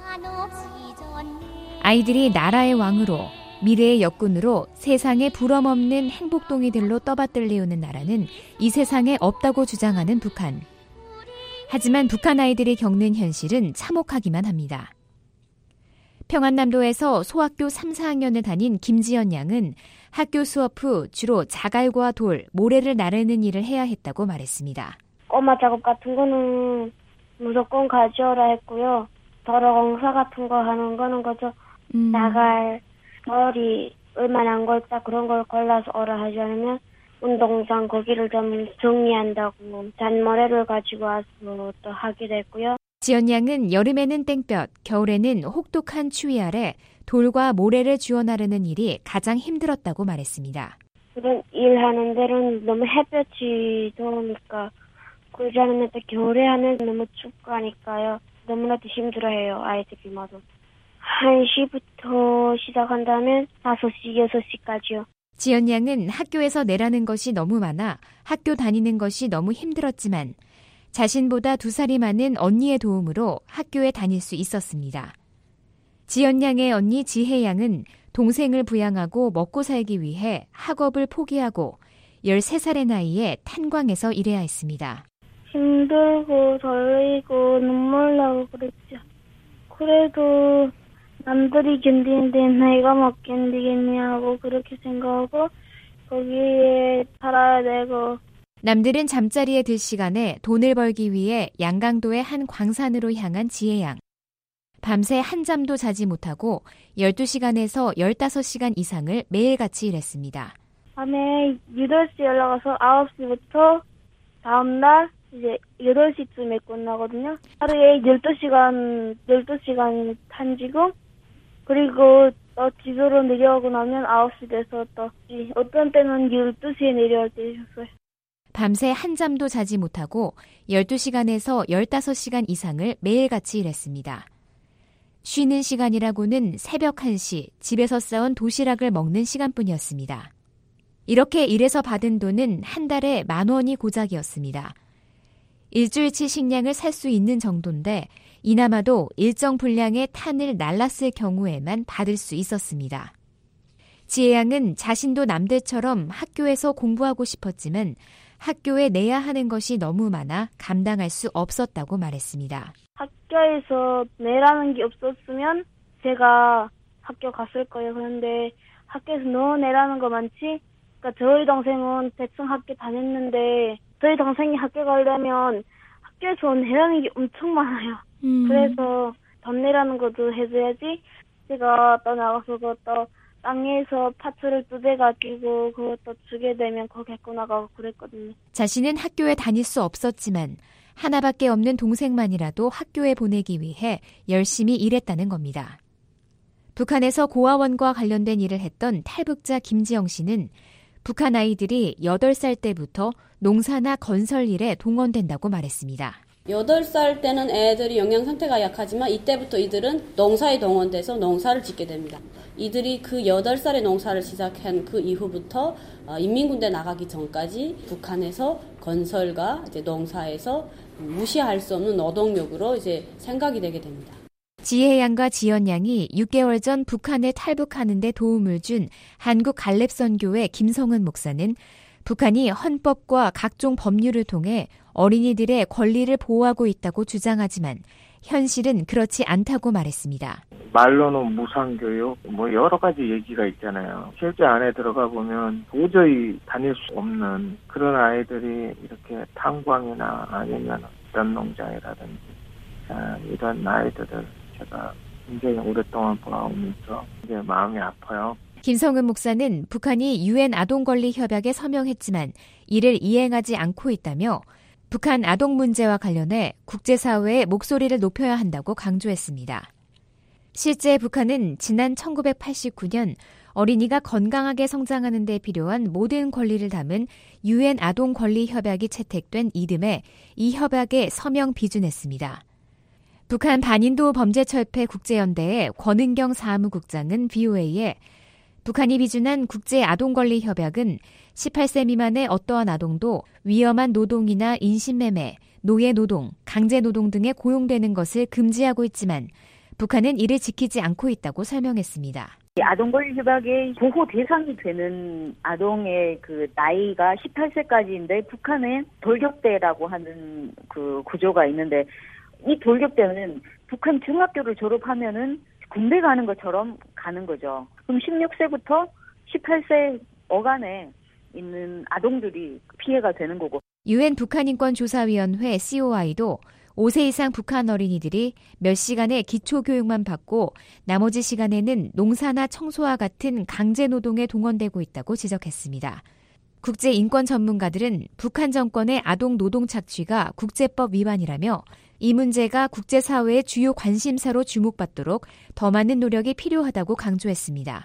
T: 아이들이 나라의 왕으로 미래의 역군으로 세상에 부러움없는 행복동이들로 떠받들려오는 나라는 이 세상에 없다고 주장하는 북한. 하지만 북한 아이들이 겪는 현실은 참혹하기만 합니다. 평안남도에서 소학교 3, 4학년을 다닌 김지연 양은 학교 수업 후 주로 자갈과 돌, 모래를 나르는 일을 해야 했다고 말했습니다.
U: 꼬마 작업 같은 거는 무조건 가져오라 했고요. 도로공사 같은 거 하는 거는 거죠. 자갈, 돌이 얼마나 안 걸다 그런 걸 골라서 오라 하지 않으면 운동장 거기를 좀 정리한다고 잔모래를 가지고 와서 또 하기도 했고요.
T: 지연 양은 여름에는 땡볕, 겨울에는 혹독한 추위 아래 돌과 모래를 주워 나르는 일이 가장 힘들었다고 말했습니다.
U: 그런 일하는 데는 너무 햇볕이 더우니까 그러지 않으면 또 겨울에 하면 너무 춥고 하니까요. 너무나도 힘들어해요, 아이들이 모두. 1시부터 시작한다면 5시, 6시까지요.
T: 지연 양은 학교에서 내라는 것이 너무 많아 학교 다니는 것이 너무 힘들었지만 자신보다 2살이 많은 언니의 도움으로 학교에 다닐 수 있었습니다. 지연 양의 언니 지혜 양은 동생을 부양하고 먹고 살기 위해 학업을 포기하고 13살의 나이에 탄광에서 일해야 했습니다.
U: 힘들고 설레고 눈물 나고 그랬죠. 그래도 남들이 견디는데 내가 못 견디겠냐고 그렇게 생각하고 거기에 살아야 되고.
T: 남들은 잠자리에 들 시간에 돈을 벌기 위해 양강도의 한 광산으로 향한 지혜양. 밤새 한잠도 자지 못하고 12시간에서 15시간 이상을 매일같이 일했습니다.
U: 밤에 8시에 올라가서 9시부터 다음날 이제 8시쯤에 끝나거든요. 하루에 12시간 탄지고 그리고 또 집으로 내려오고 나면 9시 돼서 또 어떤 때는 12시에 내려올 때 있었어요.
T: 밤새 한잠도 자지 못하고 12시간에서 15시간 이상을 매일같이 일했습니다. 쉬는 시간이라고는 새벽 1시 집에서 싸온 도시락을 먹는 시간뿐이었습니다. 이렇게 일해서 받은 돈은 한 달에 10,000원이 고작이었습니다. 일주일치 식량을 살 수 있는 정도인데 이나마도 일정 분량의 탄을 날랐을 경우에만 받을 수 있었습니다. 지혜양은 자신도 남들처럼 학교에서 공부하고 싶었지만 학교에 내야 하는 것이 너무 많아 감당할 수 없었다고 말했습니다.
U: 학교에서 내라는 게 없었으면 제가 학교 갔을 거예요. 그런데 학교에서 너무 내라는 거 많지? 그러니까 저희 동생은 대충 학교 다녔는데 저희 동생이 학교 가려면 학교에서 내라는 게 엄청 많아요. 그래서 돈 내라는 것도 해줘야지 제가 또 나가서 또 땅에서 파츠를 뜯어가지고 그것도 주게 되면 거기 갖고 나가고 그랬거든요.
T: 자신은 학교에 다닐 수 없었지만 하나밖에 없는 동생만이라도 학교에 보내기 위해 열심히 일했다는 겁니다. 북한에서 고아원과 관련된 일을 했던 탈북자 김지영 씨는 북한 아이들이 8살 때부터 농사나 건설 일에 동원된다고 말했습니다.
B: 8살 때는 애들이 영양 상태가 약하지만 이때부터 이들은 농사에 동원돼서 농사를 짓게 됩니다. 이들이 그 8살에 농사를 시작한 그 이후부터 인민군대 나가기 전까지 북한에서 건설과 이제 농사에서 무시할 수 없는 노동력으로 이제 생각이 되게 됩니다.
T: 지혜 양과 지연 양이 6개월 전 북한에 탈북하는 데 도움을 준 한국 갈렙선교회 김성은 목사는 북한이 헌법과 각종 법률을 통해 어린이들의 권리를 보호하고 있다고 주장하지만 현실은 그렇지 않다고 말했습니다.
V: 말로는 무상교육, 여러 가지 얘기가 있잖아요. 실제 안에 들어가 보면 도저히 다닐 수 없는 그런 아이들이 이렇게 탄광이나 아니면 연농장이라든지 이런 아이들을 제가 굉장히 오랫동안 보아오면서 이제 마음이 아파요.
T: 김성은 목사는 북한이 UN 아동권리협약에 서명했지만 이를 이행하지 않고 있다며 북한 아동 문제와 관련해 국제사회의 목소리를 높여야 한다고 강조했습니다. 실제 북한은 지난 1989년 어린이가 건강하게 성장하는 데 필요한 모든 권리를 담은 UN 아동권리협약이 채택된 이듬해 이 협약에 서명 비준했습니다. 북한 반인도 범죄철폐 국제연대의 권은경 사무국장은 VOA에 북한이 비준한 국제아동권리협약은 18세 미만의 어떠한 아동도 위험한 노동이나 인신매매, 노예노동, 강제노동 등에 고용되는 것을 금지하고 있지만 북한은 이를 지키지 않고 있다고 설명했습니다.
W: 아동권리협약의 보호 대상이 되는 아동의 그 나이가 18세까지인데 북한은 돌격대라고 하는 그 구조가 있는데 이 돌격대는 북한 중학교를 졸업하면은 군대 가는 것처럼 가는 거죠. 그럼 16세부터 18세 어간에 있는 아동들이 피해가 되는 거고.
T: UN 북한인권조사위원회 COI도 5세 이상 북한 어린이들이 몇 시간의 기초교육만 받고 나머지 시간에는 농사나 청소와 같은 강제노동에 동원되고 있다고 지적했습니다. 국제인권 전문가들은 북한 정권의 아동 노동 착취가 국제법 위반이라며 이 문제가 국제사회의 주요 관심사로 주목받도록 더 많은 노력이 필요하다고 강조했습니다.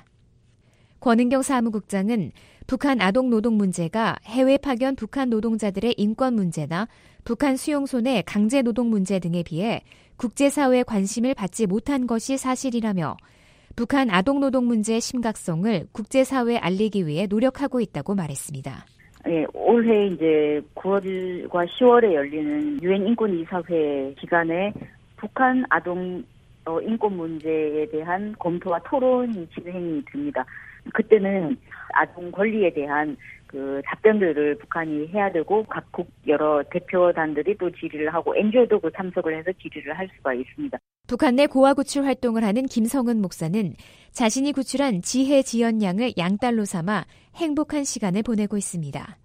T: 권은경 사무국장은 북한 아동 노동 문제가 해외 파견 북한 노동자들의 인권 문제나 북한 수용소 내 강제 노동 문제 등에 비해 국제사회의 관심을 받지 못한 것이 사실이라며 북한 아동 노동 문제의 심각성을 국제사회에 알리기 위해 노력하고 있다고 말했습니다.
W: 네, 올해 이제 9월과 10월에 열리는 유엔 인권이사회 기간에 북한 아동 인권 문제에 대한 검토와 토론이 진행이 됩니다. 그때는 아동 권리에 대한 그 답변들을 북한이 해야 되고 각국 여러 대표단들이 또 질의를 하고 NGO도 그 참석을 해서 질의를 할 수가 있습니다.
T: 북한 내 고아 구출 활동을 하는 김성은 목사는 자신이 구출한 지혜 지연 양을 양딸로 삼아 행복한 시간을 보내고 있습니다.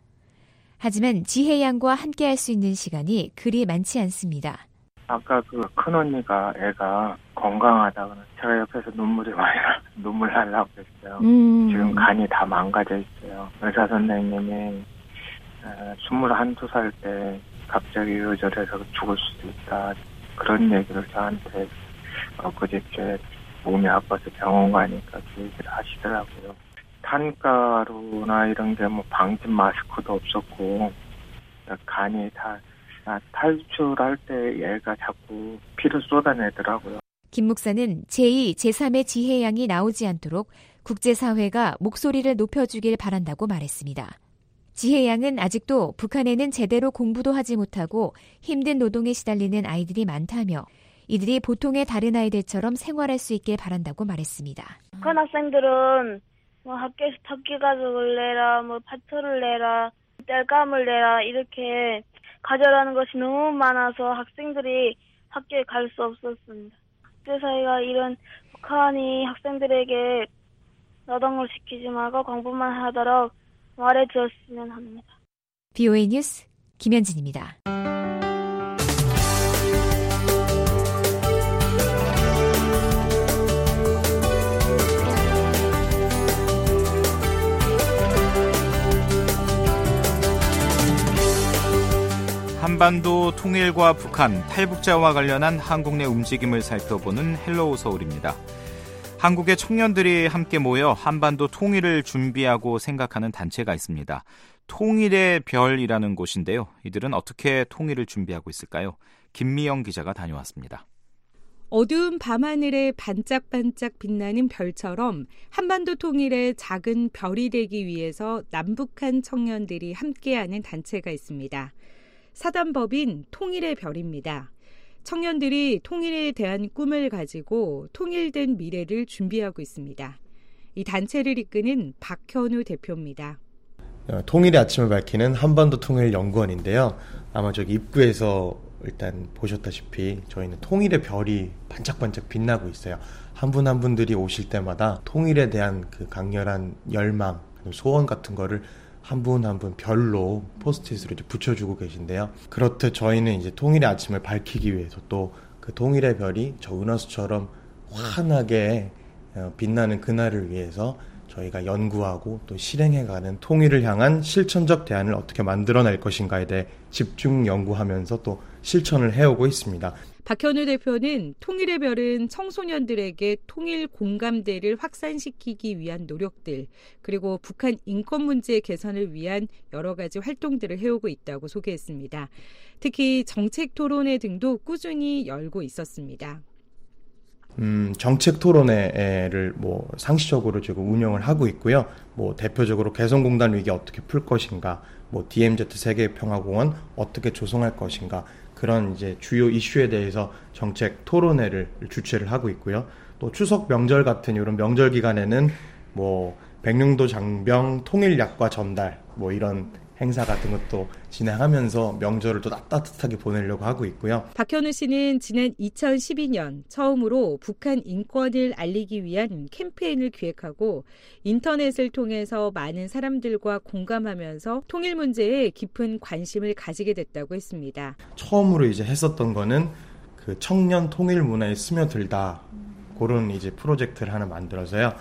T: 하지만 지혜 양과 함께할 수 있는 시간이 그리 많지 않습니다.
V: 아까 그 큰언니가 애가 건강하다고는 제가 옆에서 눈물 나려고 했어요. 지금 간이 다 망가져 있어요. 의사 선생님이 21~22살 때 갑자기 요절해서 죽을 수도 있다. 그런 얘기를 저한테 엊그저께 몸이 아파서 병원 가니까 그 얘기를 하시더라고요. 탄가루나 이런 게 방진 마스크도 없었고 간이 다 탈출할 때 얘가 자꾸 피를 쏟아내더라고요.
T: 김 목사는 제2, 제3의 지혜 양이 나오지 않도록 국제사회가 목소리를 높여주길 바란다고 말했습니다. 지혜 양은 아직도 북한에는 제대로 공부도 하지 못하고 힘든 노동에 시달리는 아이들이 많다며 이들이 보통의 다른 아이들처럼 생활할 수 있길 바란다고 말했습니다.
U: 북한 학생들은 학교에서 토끼 가죽을 내라, 파초를 내라, 땔감을 내라 이렇게 가져라는 것이 너무 많아서 학생들이 학교에 갈 수 없었습니다. 국제사회가 이런 북한이 학생들에게 노동을 시키지 말고 공부만 하도록 말해주었으면 합니다.
T: VOA 뉴스 김현진입니다.
C: 한반도 통일과 북한, 탈북자와 관련한 한국 내 움직임을 살펴보는 헬로우 서울입니다. 한국의 청년들이 함께 모여 한반도 통일을 준비하고 생각하는 단체가 있습니다. 통일의 별이라는 곳인데요. 이들은 어떻게 통일을 준비하고 있을까요? 김미영 기자가 다녀왔습니다.
A: 어두운 밤하늘에 반짝반짝 빛나는 별처럼 한반도 통일의 작은 별이 되기 위해서 남북한 청년들이 함께하는 단체가 있습니다. 사단법인 통일의 별입니다. 청년들이 통일에 대한 꿈을 가지고 통일된 미래를 준비하고 있습니다. 이 단체를 이끄는 박현우 대표입니다.
F: 통일의 아침을 밝히는 한반도 통일연구원인데요. 아마 저기 입구에서 일단 보셨다시피 저희는 통일의 별이 반짝반짝 빛나고 있어요. 한 분 한 분들이 오실 때마다 통일에 대한 그 강렬한 열망, 소원 같은 거를 한 분 한 분 별로 포스트잇으로 이제 붙여주고 계신데요. 그렇듯 저희는 이제 통일의 아침을 밝히기 위해서 또 그 통일의 별이 저 은하수처럼 환하게 빛나는 그날을 위해서 저희가 연구하고 또 실행해가는 통일을 향한 실천적 대안을 어떻게 만들어낼 것인가에 대해 집중 연구하면서 또 실천을 해오고 있습니다.
A: 박현우 대표는 통일의 별은 청소년들에게 통일 공감대를 확산시키기 위한 노력들, 그리고 북한 인권 문제 개선을 위한 여러 가지 활동들을 해오고 있다고 소개했습니다. 특히 정책 토론회 등도 꾸준히 열고 있었습니다.
F: 정책 토론회를 상시적으로 지금 운영을 하고 있고요. 대표적으로 개성공단 위기 어떻게 풀 것인가, DMZ 세계평화공원 어떻게 조성할 것인가, 그런 이제 주요 이슈에 대해서 정책 토론회를 주최를 하고 있고요. 또 추석 명절 같은 이런 명절 기간에는 백령도 장병 통일약과 전달 이런 행사 같은 것도 진행하면서 명절을 또 따뜻하게 보내려고 하고 있고요.
A: 박현우 씨는 지난 2012년 처음으로 북한 인권을 알리기 위한 캠페인을 기획하고 인터넷을 통해서 많은 사람들과 공감하면서 통일 문제에 깊은 관심을 가지게 됐다고 했습니다.
F: 처음으로 이제 했었던 거는 그 청년 통일 문화에 스며들다, 그런 이제 프로젝트를 하나 만들어서요.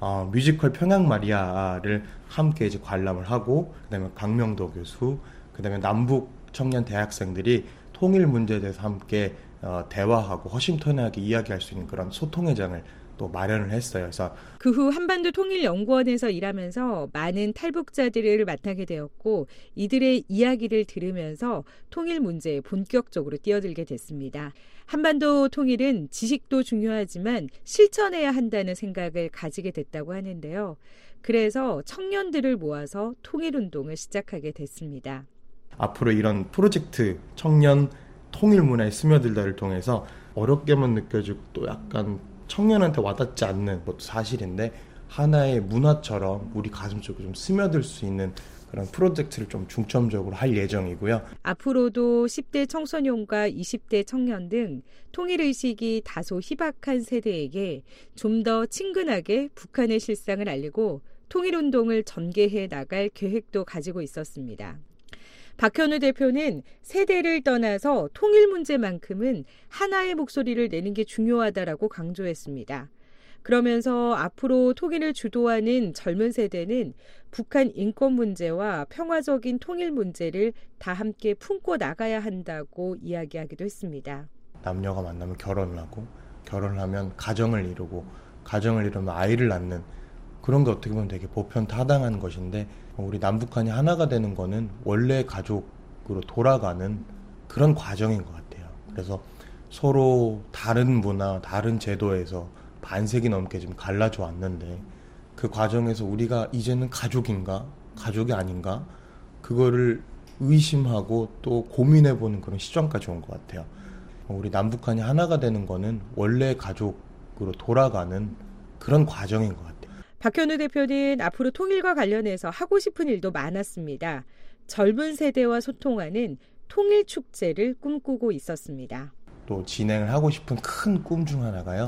F: 뮤지컬 평양 마리아를 함께 이제 관람을 하고, 그다음에 강명도 교수, 그다음에 남북 청년 대학생들이 통일 문제에 대해서 함께 대화하고 허심탄회하게 이야기할 수 있는 그런 소통의 장을 또 마련을 했어요. 그래서
A: 그 후 한반도 통일연구원에서 일하면서 많은 탈북자들을 만나게 되었고, 이들의 이야기를 들으면서 통일 문제에 본격적으로 뛰어들게 됐습니다. 한반도 통일은 지식도 중요하지만 실천해야 한다는 생각을 가지게 됐다고 하는데요. 그래서 청년들을 모아서 통일운동을 시작하게 됐습니다.
F: 앞으로 이런 프로젝트 청년 통일 문화에 스며들다를 통해서 어렵게만 느껴지고 또 약간 청년한테 와닿지 않는 것도 사실인데 하나의 문화처럼 우리 가슴속에 좀 스며들 수 있는 그런 프로젝트를 좀 중점적으로 할 예정이고요.
A: 앞으로도 10대 청소년과 20대 청년 등 통일의식이 다소 희박한 세대에게 좀 더 친근하게 북한의 실상을 알리고 통일운동을 전개해 나갈 계획도 가지고 있었습니다. 박현우 대표는 세대를 떠나서 통일 문제만큼은 하나의 목소리를 내는 게 중요하다라고 강조했습니다. 그러면서 앞으로 통일을 주도하는 젊은 세대는 북한 인권 문제와 평화적인 통일 문제를 다 함께 품고 나가야 한다고 이야기하기도 했습니다.
F: 남녀가 만나면 결혼을 하고, 결혼을 하면 가정을 이루고, 가정을 이루면 아이를 낳는, 그런 게 어떻게 보면 되게 보편타당한 것인데 우리 남북한이 하나가 되는 거는 원래 가족으로 돌아가는 그런 과정인 것 같아요. 그래서 서로 다른 문화, 다른 제도에서 반세기 넘게 지금 갈라져 왔는데 그 과정에서 우리가 이제는 가족인가? 가족이 아닌가? 그거를 의심하고 또 고민해보는 그런 시점까지 온 것 같아요. 우리 남북한이 하나가 되는 거는 원래 가족으로 돌아가는 그런 과정인 것 같아요.
A: 박현우 대표는 앞으로 통일과 관련해서 하고 싶은 일도 많았습니다. 젊은 세대와 소통하는 통일 축제를 꿈꾸고 있었습니다.
F: 또 진행을 하고 싶은 큰 꿈 중 하나가요.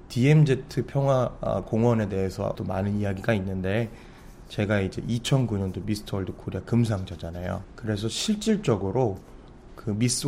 F: DMZ 평화공원에 대해서 또 많은 이야기가 있는데 제가 이제 2009년도 미스터 월드 코리아 금상자잖아요. 그래서 실질적으로 그 미스터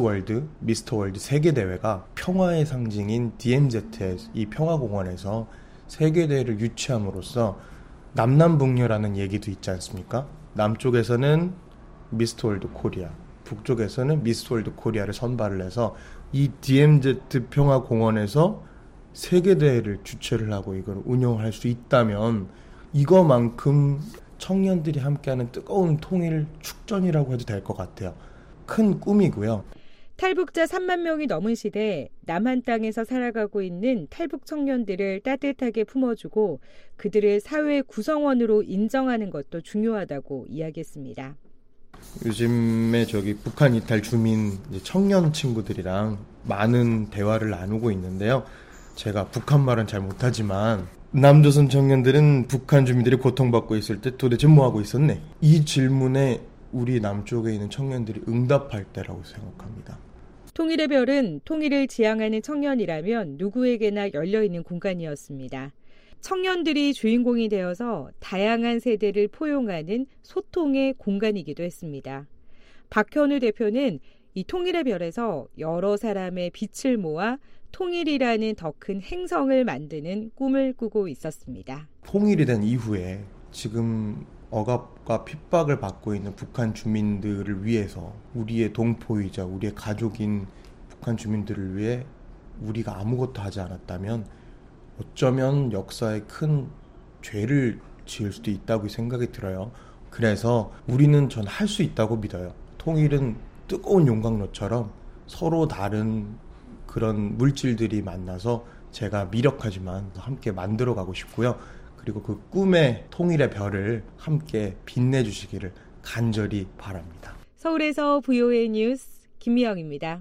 F: 월드 세계대회가 평화의 상징인 DMZ의 이 평화공원에서 세계대회를 유치함으로써 남남북녀라는 얘기도 있지 않습니까? 남쪽에서는 미스터 월드 코리아, 북쪽에서는 미스 월드 코리아를 선발을 해서 이 DMZ 평화공원에서 세계대회를 주최를 하고 이걸 운영할 수 있다면 이거만큼 청년들이 함께하는 뜨거운 통일 축전이라고 해도 될 것 같아요. 큰 꿈이고요.
A: 탈북자 3만 명이 넘은 시대 남한 땅에서 살아가고 있는 탈북 청년들을 따뜻하게 품어주고 그들을 사회 구성원으로 인정하는 것도 중요하다고 이야기했습니다.
F: 요즘에 북한 이탈 주민 청년 친구들이랑 많은 대화를 나누고 있는데요. 제가 북한 말은 잘 못하지만 남조선 청년들은 북한 주민들이 고통받고 있을 때 도대체 뭐하고 있었네? 이 질문에 우리 남쪽에 있는 청년들이 응답할 때라고 생각합니다.
A: 통일의 별은 통일을 지향하는 청년이라면 누구에게나 열려있는 공간이었습니다. 청년들이 주인공이 되어서 다양한 세대를 포용하는 소통의 공간이기도 했습니다. 박현우 대표는 이 통일의 별에서 여러 사람의 빛을 모아 통일이라는 더 큰 행성을 만드는 꿈을 꾸고 있었습니다.
F: 통일이 된 이후에 지금 억압과 핍박을 받고 있는 북한 주민들을 위해서 우리의 동포이자 우리의 가족인 북한 주민들을 위해 우리가 아무것도 하지 않았다면 어쩌면 역사에 큰 죄를 지을 수도 있다고 생각이 들어요. 그래서 우리는 전 할 수 있다고 믿어요. 통일은 뜨거운 용광로처럼 서로 다른 그런 물질들이 만나서 제가 미력하지만 함께 만들어가고 싶고요. 그리고 그 꿈의 통일의 별을 함께 빛내주시기를 간절히 바랍니다.
A: 서울에서 VOA 뉴스 김미영입니다.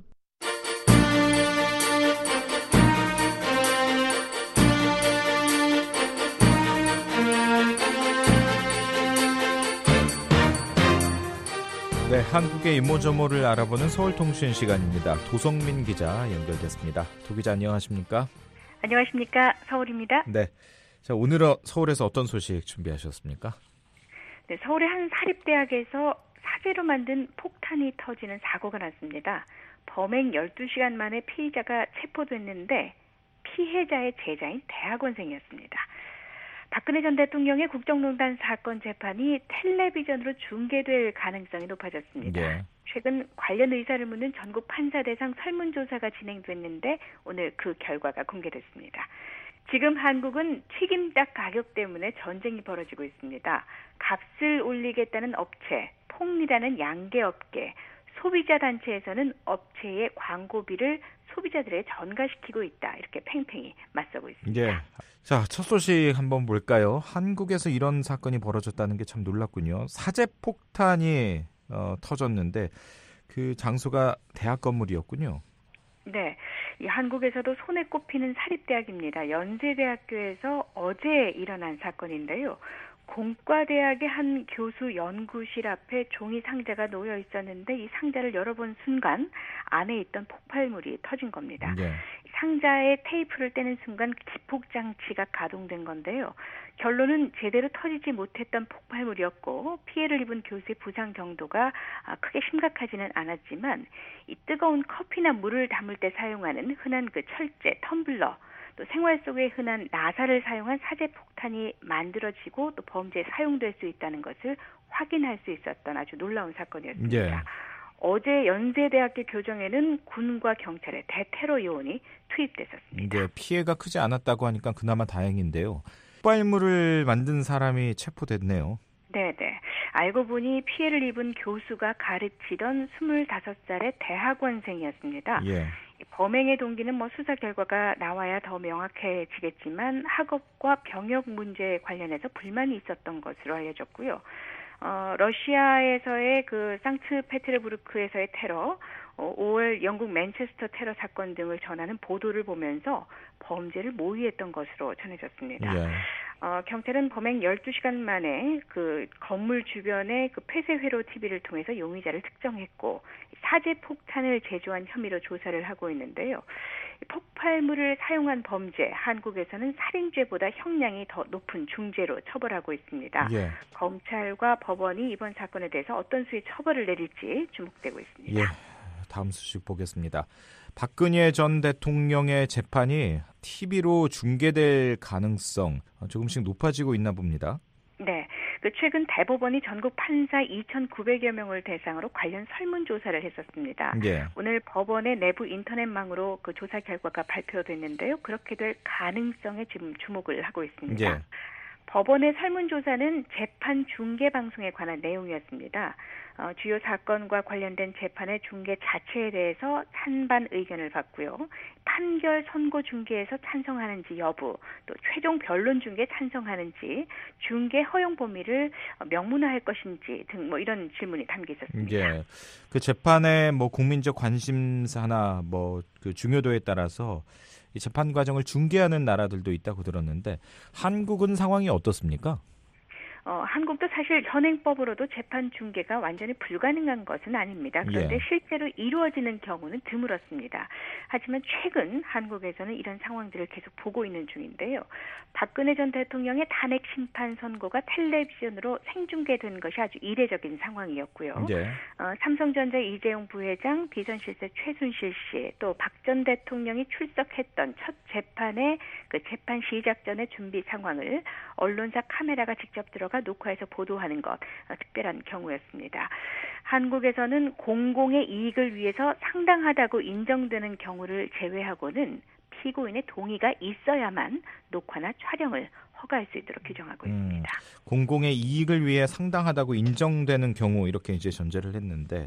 C: 네, 한국의 이모저모를 알아보는 서울통신 시간입니다. 도성민 기자 연결됐습니다. 도 기자 안녕하십니까?
G: 안녕하십니까? 서울입니다.
C: 네, 자 오늘 서울에서 어떤 소식 준비하셨습니까?
G: 네, 서울의 한 사립대학에서 사제로 만든 폭탄이 터지는 사고가 났습니다. 범행 12시간 만에 피의자가 체포됐는데 피해자의 제자인 대학원생이었습니다. 박근혜 전 대통령의 국정농단 사건 재판이 텔레비전으로 중계될 가능성이 높아졌습니다. 네. 최근 관련 의사를 묻는 전국 판사 대상 설문조사가 진행됐는데 오늘 그 결과가 공개됐습니다. 지금 한국은 튀김닭 가격 때문에 전쟁이 벌어지고 있습니다. 값을 올리겠다는 업체, 폭리라는 양계업계, 소비자 단체에서는 업체의 광고비를 소비자들에 전가시키고 있다. 이렇게 팽팽히 맞서고 있습니다.
C: 네. 자, 첫 소식 한번 볼까요? 한국에서 이런 사건이 벌어졌다는 게 참 놀랍군요. 사제 폭탄이 터졌는데 그 장소가 대학 건물이었군요.
G: 네, 이 한국에서도 손에 꼽히는 사립대학입니다. 연세대학교에서 어제 일어난 사건인데요. 공과대학의 한 교수 연구실 앞에 종이 상자가 놓여 있었는데 이 상자를 열어본 순간 안에 있던 폭발물이 터진 겁니다. 네. 상자에 테이프를 떼는 순간 기폭장치가 가동된 건데요. 결론은 제대로 터지지 못했던 폭발물이었고 피해를 입은 교수의 부상 정도가 크게 심각하지는 않았지만 이 뜨거운 커피나 물을 담을 때 사용하는 흔한 그 철제, 텀블러 또 생활 속에 흔한 나사를 사용한 사제 폭탄이 만들어지고 또 범죄에 사용될 수 있다는 것을 확인할 수 있었던 아주 놀라운 사건이었습니다. 예. 어제 연세대학교 교정에는 군과 경찰의 대테러 요원이 투입됐었습니다.
C: 네, 피해가 크지 않았다고 하니까 그나마 다행인데요. 폭발물을 만든 사람이 체포됐네요.
G: 네네. 알고 보니 피해를 입은 교수가 가르치던 25살의 대학원생이었습니다. 예. 범행의 동기는 수사 결과가 나와야 더 명확해지겠지만 학업과 병역 문제에 관련해서 불만이 있었던 것으로 알려졌고요. 러시아에서의 그 상트페테르부르크에서의 테러, 5월 영국 맨체스터 테러 사건 등을 전하는 보도를 보면서 범죄를 모의했던 것으로 전해졌습니다. 예. 경찰은 범행 12시간 만에 그 건물 주변의 그 폐쇄회로 TV를 통해서 용의자를 특정했고 사제 폭탄을 제조한 혐의로 조사를 하고 있는데요. 폭발물을 사용한 범죄, 한국에서는 살인죄보다 형량이 더 높은 중죄로 처벌하고 있습니다. 예. 검찰과 법원이 이번 사건에 대해서 어떤 수의 처벌을 내릴지 주목되고 있습니다.
C: 예. 다음 소식 보겠습니다. 박근혜 전 대통령의 재판이 TV로 중계될 가능성 조금씩 높아지고 있나 봅니다.
G: 네, 최근 대법원이 전국 판사 2,900여 명을 대상으로 관련 설문조사를 했었습니다.
C: 예.
G: 오늘 법원의 내부 인터넷망으로 그 조사 결과가 발표됐는데요. 그렇게 될 가능성에 지금 주목을 하고 있습니다.
C: 예.
G: 법원의 설문조사는 재판 중계 방송에 관한 내용이었습니다. 주요 사건과 관련된 재판의 중계 자체에 대해서 찬반 의견을 받고요. 판결 선고 중계에서 찬성하는지 여부, 또 최종 변론 중계 찬성하는지, 중계 허용 범위를 명문화할 것인지 등 뭐 이런 질문이 담겨 있었습니다.
C: 예. 그 재판의 뭐 국민적 관심사나 뭐 그 중요도에 따라서 이 재판 과정을 중계하는 나라들도 있다고 들었는데 한국은 상황이 어떻습니까?
G: 한국도 사실 현행법으로도 재판 중계가 완전히 불가능한 것은 아닙니다. 그런데
C: 예.
G: 실제로 이루어지는 경우는 드물었습니다. 하지만 최근 한국에서는 이런 상황들을 계속 보고 있는 중인데요. 박근혜 전 대통령의 탄핵 심판 선고가 텔레비전으로 생중계된 것이 아주 이례적인 상황이었고요.
C: 예.
G: 삼성전자 이재용 부회장, 비선실세 최순실 씨, 또 박 전 대통령이 출석했던 첫 재판의 그 재판 시작 전의 준비 상황을 언론사 카메라가 직접 들어가 녹화해서 보도하는 것, 특별한 경우였습니다. 한국에서는 공공의 이익을 위해서 상당하다고 인정되는 경우를 제외하고는 피고인의 동의가 있어야만 녹화나 촬영을 허가할 수 있도록 규정하고 있습니다.
C: 공공의 이익을 위해 상당하다고 인정되는 경우 이렇게 이제 전제를 했는데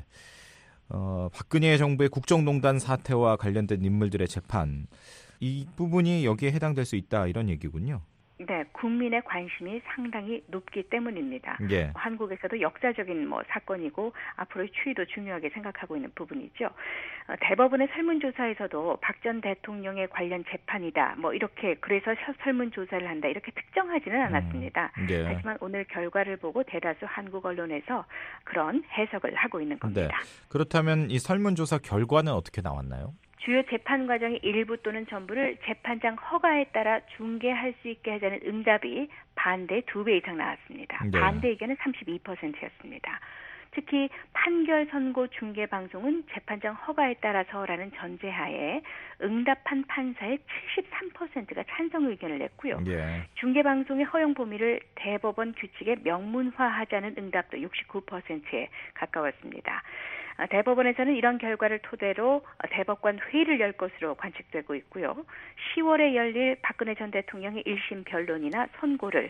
C: 박근혜 정부의 국정농단 사태와 관련된 인물들의 재판 이 부분이 여기에 해당될 수 있다 이런 얘기군요.
G: 네, 국민의 관심이 상당히 높기 때문입니다.
C: 예.
G: 한국에서도 역사적인 사건이고 앞으로의 추이도 중요하게 생각하고 있는 부분이죠. 대법원의 설문조사에서도 박 전 대통령의 관련 재판이다. 이렇게 그래서 설문조사를 한다. 이렇게 특정하지는 않았습니다.
C: 예.
G: 하지만 오늘 결과를 보고 대다수 한국 언론에서 그런 해석을 하고 있는 겁니다.
C: 네. 그렇다면 이 설문조사 결과는 어떻게 나왔나요?
G: 주요 재판 과정의 일부 또는 전부를 재판장 허가에 따라 중계할 수 있게 하자는 응답이 반대 2배 이상 나왔습니다.
C: 네.
G: 반대 의견은 32%였습니다. 특히 판결 선고 중계 방송은 재판장 허가에 따라서라는 전제하에 응답한 판사의 73%가 찬성 의견을 냈고요.
C: 예.
G: 중계 방송의 허용 범위를 대법원 규칙에 명문화하자는 응답도 69%에 가까웠습니다. 대법원에서는 이런 결과를 토대로 대법관 회의를 열 것으로 관측되고 있고요. 10월에 열릴 박근혜 전 대통령의 1심 변론이나 선고를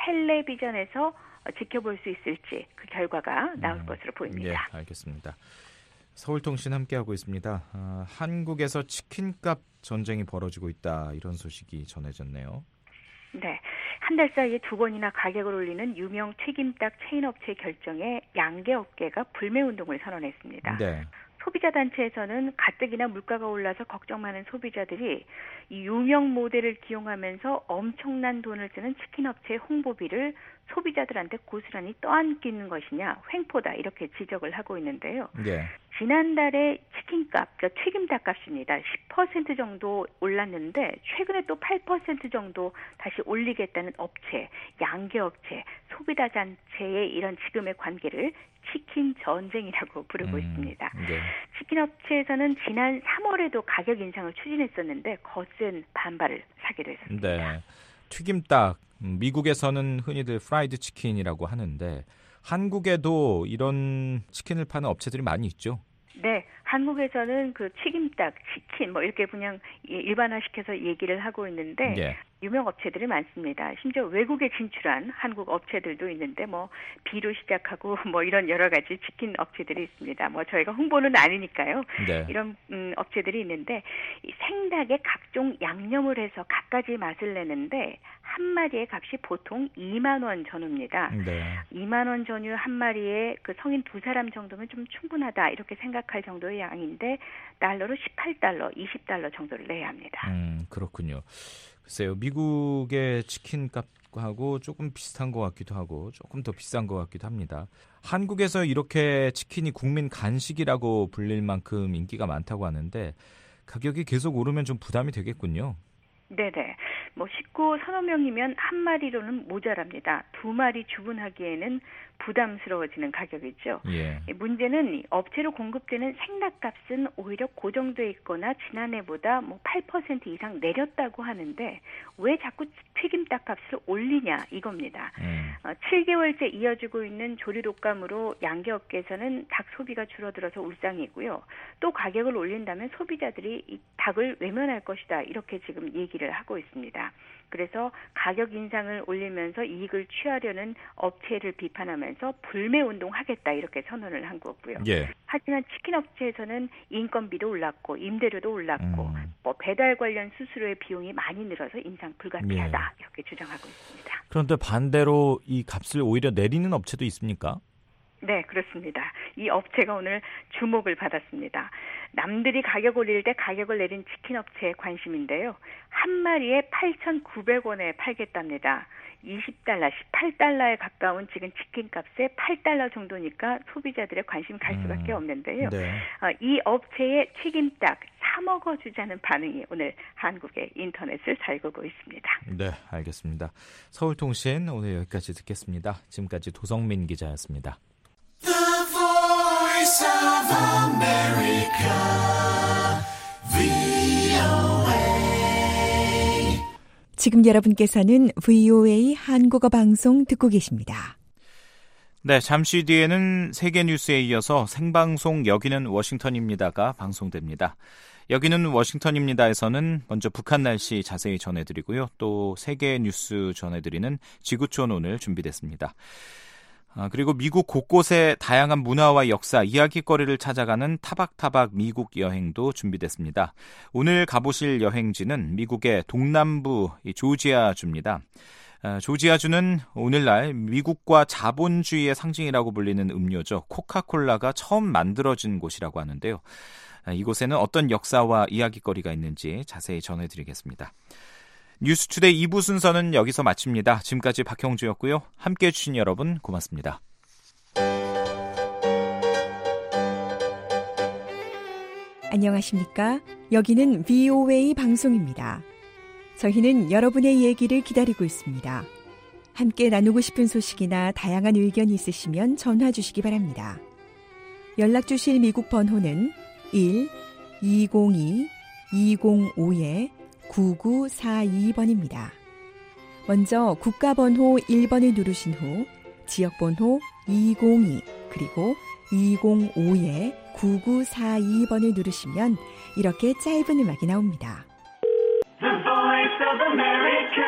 G: 텔레비전에서 지켜볼 수 있을지 그 결과가 나올 것으로 보입니다.
C: 예, 알겠습니다. 서울통신 함께하고 있습니다. 한국에서 치킨값 전쟁이 벌어지고 있다 이런 소식이 전해졌네요.
G: 네, 한 달 사이에 2번이나 가격을 올리는 유명 튀김닭 체인업체의 결정에 양계업계가 불매운동을 선언했습니다.
C: 네.
G: 소비자단체에서는 가뜩이나 물가가 올라서 걱정 많은 소비자들이 이 유명 모델을 기용하면서 엄청난 돈을 쓰는 치킨업체의 홍보비를 소비자들한테 고스란히 떠안기는 것이냐 횡포다 이렇게 지적을 하고 있는데요.
C: 네.
G: 지난달에 치킨값, 그러니까 튀김닭 값입니다. 10% 정도 올랐는데 최근에 또 8% 정도 다시 올리겠다는 업체, 양계업체, 소비자단체의 이런 지금의 관계를 치킨 전쟁이라고 부르고 있습니다.
C: 네.
G: 치킨업체에서는 지난 3월에도 가격 인상을 추진했었는데 거센 반발을 사기도 했습니다.
C: 네. 튀김닭, 미국에서는 흔히들 프라이드 치킨이라고 하는데 한국에도 이런 치킨을 파는 업체들이 많이 있죠?
G: 네, 한국에서는 그 튀김닭, 치킨 이렇게 그냥 일반화시켜서 얘기를 하고 있는데
C: 예.
G: 유명 업체들이 많습니다. 심지어 외국에 진출한 한국 업체들도 있는데 B로 시작하고 이런 여러 가지 치킨 업체들이 있습니다. 저희가 홍보는 아니니까요.
C: 네.
G: 이런 업체들이 있는데 이 생닭에 각종 양념을 해서 갖가지 맛을 내는데 한 마리의 값이 보통 2만 원 전후입니다.
C: 네.
G: 2만 원 전후 한 마리에 그 성인 2사람 정도면 좀 충분하다 이렇게 생각할 정도의 양인데 달러로 18달러, 20달러 정도를 내야 합니다.
C: 그렇군요. 글쎄요, 미국의 치킨 값하고 조금 비슷한 것 같기도 하고 조금 더 비싼 것 같기도 합니다. 한국에서 이렇게 치킨이 국민 간식이라고 불릴 만큼 인기가 많다고 하는데 가격이 계속 오르면 좀 부담이 되겠군요.
G: 네네. 식구 서너 명이면 한 마리로는 모자랍니다. 2마리 주문하기에는 부담스러워지는 가격이죠.
C: 예.
G: 문제는 업체로 공급되는 생닭값은 오히려 고정돼 있거나 지난해보다 8% 이상 내렸다고 하는데 왜 자꾸 튀김닭 값을 올리냐 이겁니다. 7개월째 이어지고 있는 조리독감으로 양계업계에서는 닭 소비가 줄어들어서 울상이고요. 또 가격을 올린다면 소비자들이 이 닭을 외면할 것이다 이렇게 지금 얘기를 하고 있습니다. 그래서 가격 인상을 올리면서 이익을 취하려는 업체를 비판하면서 불매운동하겠다 이렇게 선언을 한 거고요.
C: 예.
G: 하지만 치킨 업체에서는 인건비도 올랐고 임대료도 올랐고 배달 관련 수수료의 비용이 많이 늘어서 인상 불가피하다 이렇게 주장하고 있습니다.
C: 그런데 반대로 이 값을 오히려 내리는 업체도 있습니까?
G: 네, 그렇습니다. 이 업체가 오늘 주목을 받았습니다. 남들이 가격 올릴 때 가격을 내린 치킨 업체의 관심인데요. 한 마리에 8,900원에 팔겠답니다. 20달러, 18달러에 가까운 지금 치킨 값에 8달러 정도니까 소비자들의 관심 갈 수밖에 없는데요.
C: 네.
G: 이 업체의 튀김닭 사 먹어주자는 반응이 오늘 한국의 인터넷을 달구고 있습니다.
C: 네, 알겠습니다. 서울통신 오늘 여기까지 듣겠습니다. 지금까지 도성민 기자였습니다.
H: The Voice of America, VOA.
A: 지금 여러분께서는 VOA 한국어 방송 듣고 계십니다.
C: 네, 잠시 뒤에는 세계 뉴스에 이어서 생방송 여기는 워싱턴입니다가 방송됩니다. 여기는 워싱턴입니다에서는 먼저 북한 날씨 자세히 전해드리고요. 또 세계 뉴스 전해드리는 지구촌 오늘 준비됐습니다. 그리고 미국 곳곳에 다양한 문화와 역사, 이야기거리를 찾아가는 타박타박 미국 여행도 준비됐습니다. 오늘 가보실 여행지는 미국의 동남부 조지아주입니다. 조지아주는 오늘날 미국과 자본주의의 상징이라고 불리는 음료죠. 코카콜라가 처음 만들어진 곳이라고 하는데요. 이곳에는 어떤 역사와 이야기거리가 있는지 자세히 전해드리겠습니다. 뉴스투데이 2부 순서는 여기서 마칩니다. 지금까지 박형주였고요. 함께해 주신 여러분 고맙습니다.
A: 안녕하십니까? 여기는 VOA 방송입니다. 저희는 여러분의 얘기를 기다리고 있습니다. 함께 나누고 싶은 소식이나 다양한 의견이 있으시면 전화 주시기 바랍니다. 연락 주실 미국 번호는 1-202-205-9942번입니다. 먼저 국가번호 1번을 누르신 후 지역번호 202 그리고 205-9942번을 누르시면 이렇게 짧은 음악이 나옵니다.
H: The Voice of America,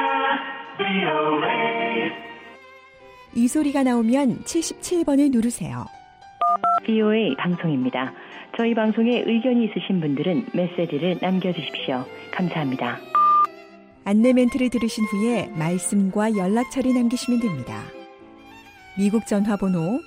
H: VOA.
A: 이 소리가 나오면 77번을 누르세요.
J: VOA 방송입니다. 저희 방송에 의견이 있으신 분들은 메시지를 남겨주십시오. 감사합니다.
A: 안내 멘트를 들으신 후에 말씀과 연락처를 남기시면 됩니다. 미국 전화번호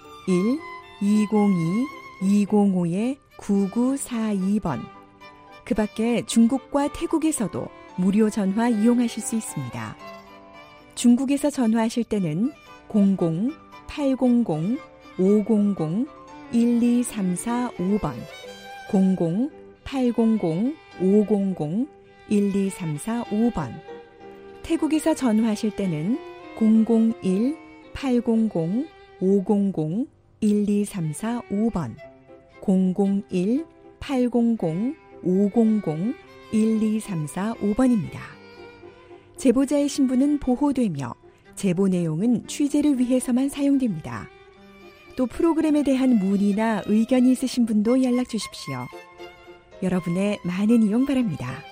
A: 1-202-205-9942번. 그 밖에 중국과 태국에서도 무료 전화 이용하실 수 있습니다. 중국에서 전화하실 때는 00-800-500-1234-5번 00-800-500-1234-5번 태국에서 전화하실 때는 001-800-500-1234-5번 001-800-500-1234-5번입니다. 제보자의 신분은 보호되며 제보 내용은 취재를 위해서만 사용됩니다. 또 프로그램에 대한 문의나 의견이 있으신 분도 연락 주십시오. 여러분의 많은 이용 바랍니다.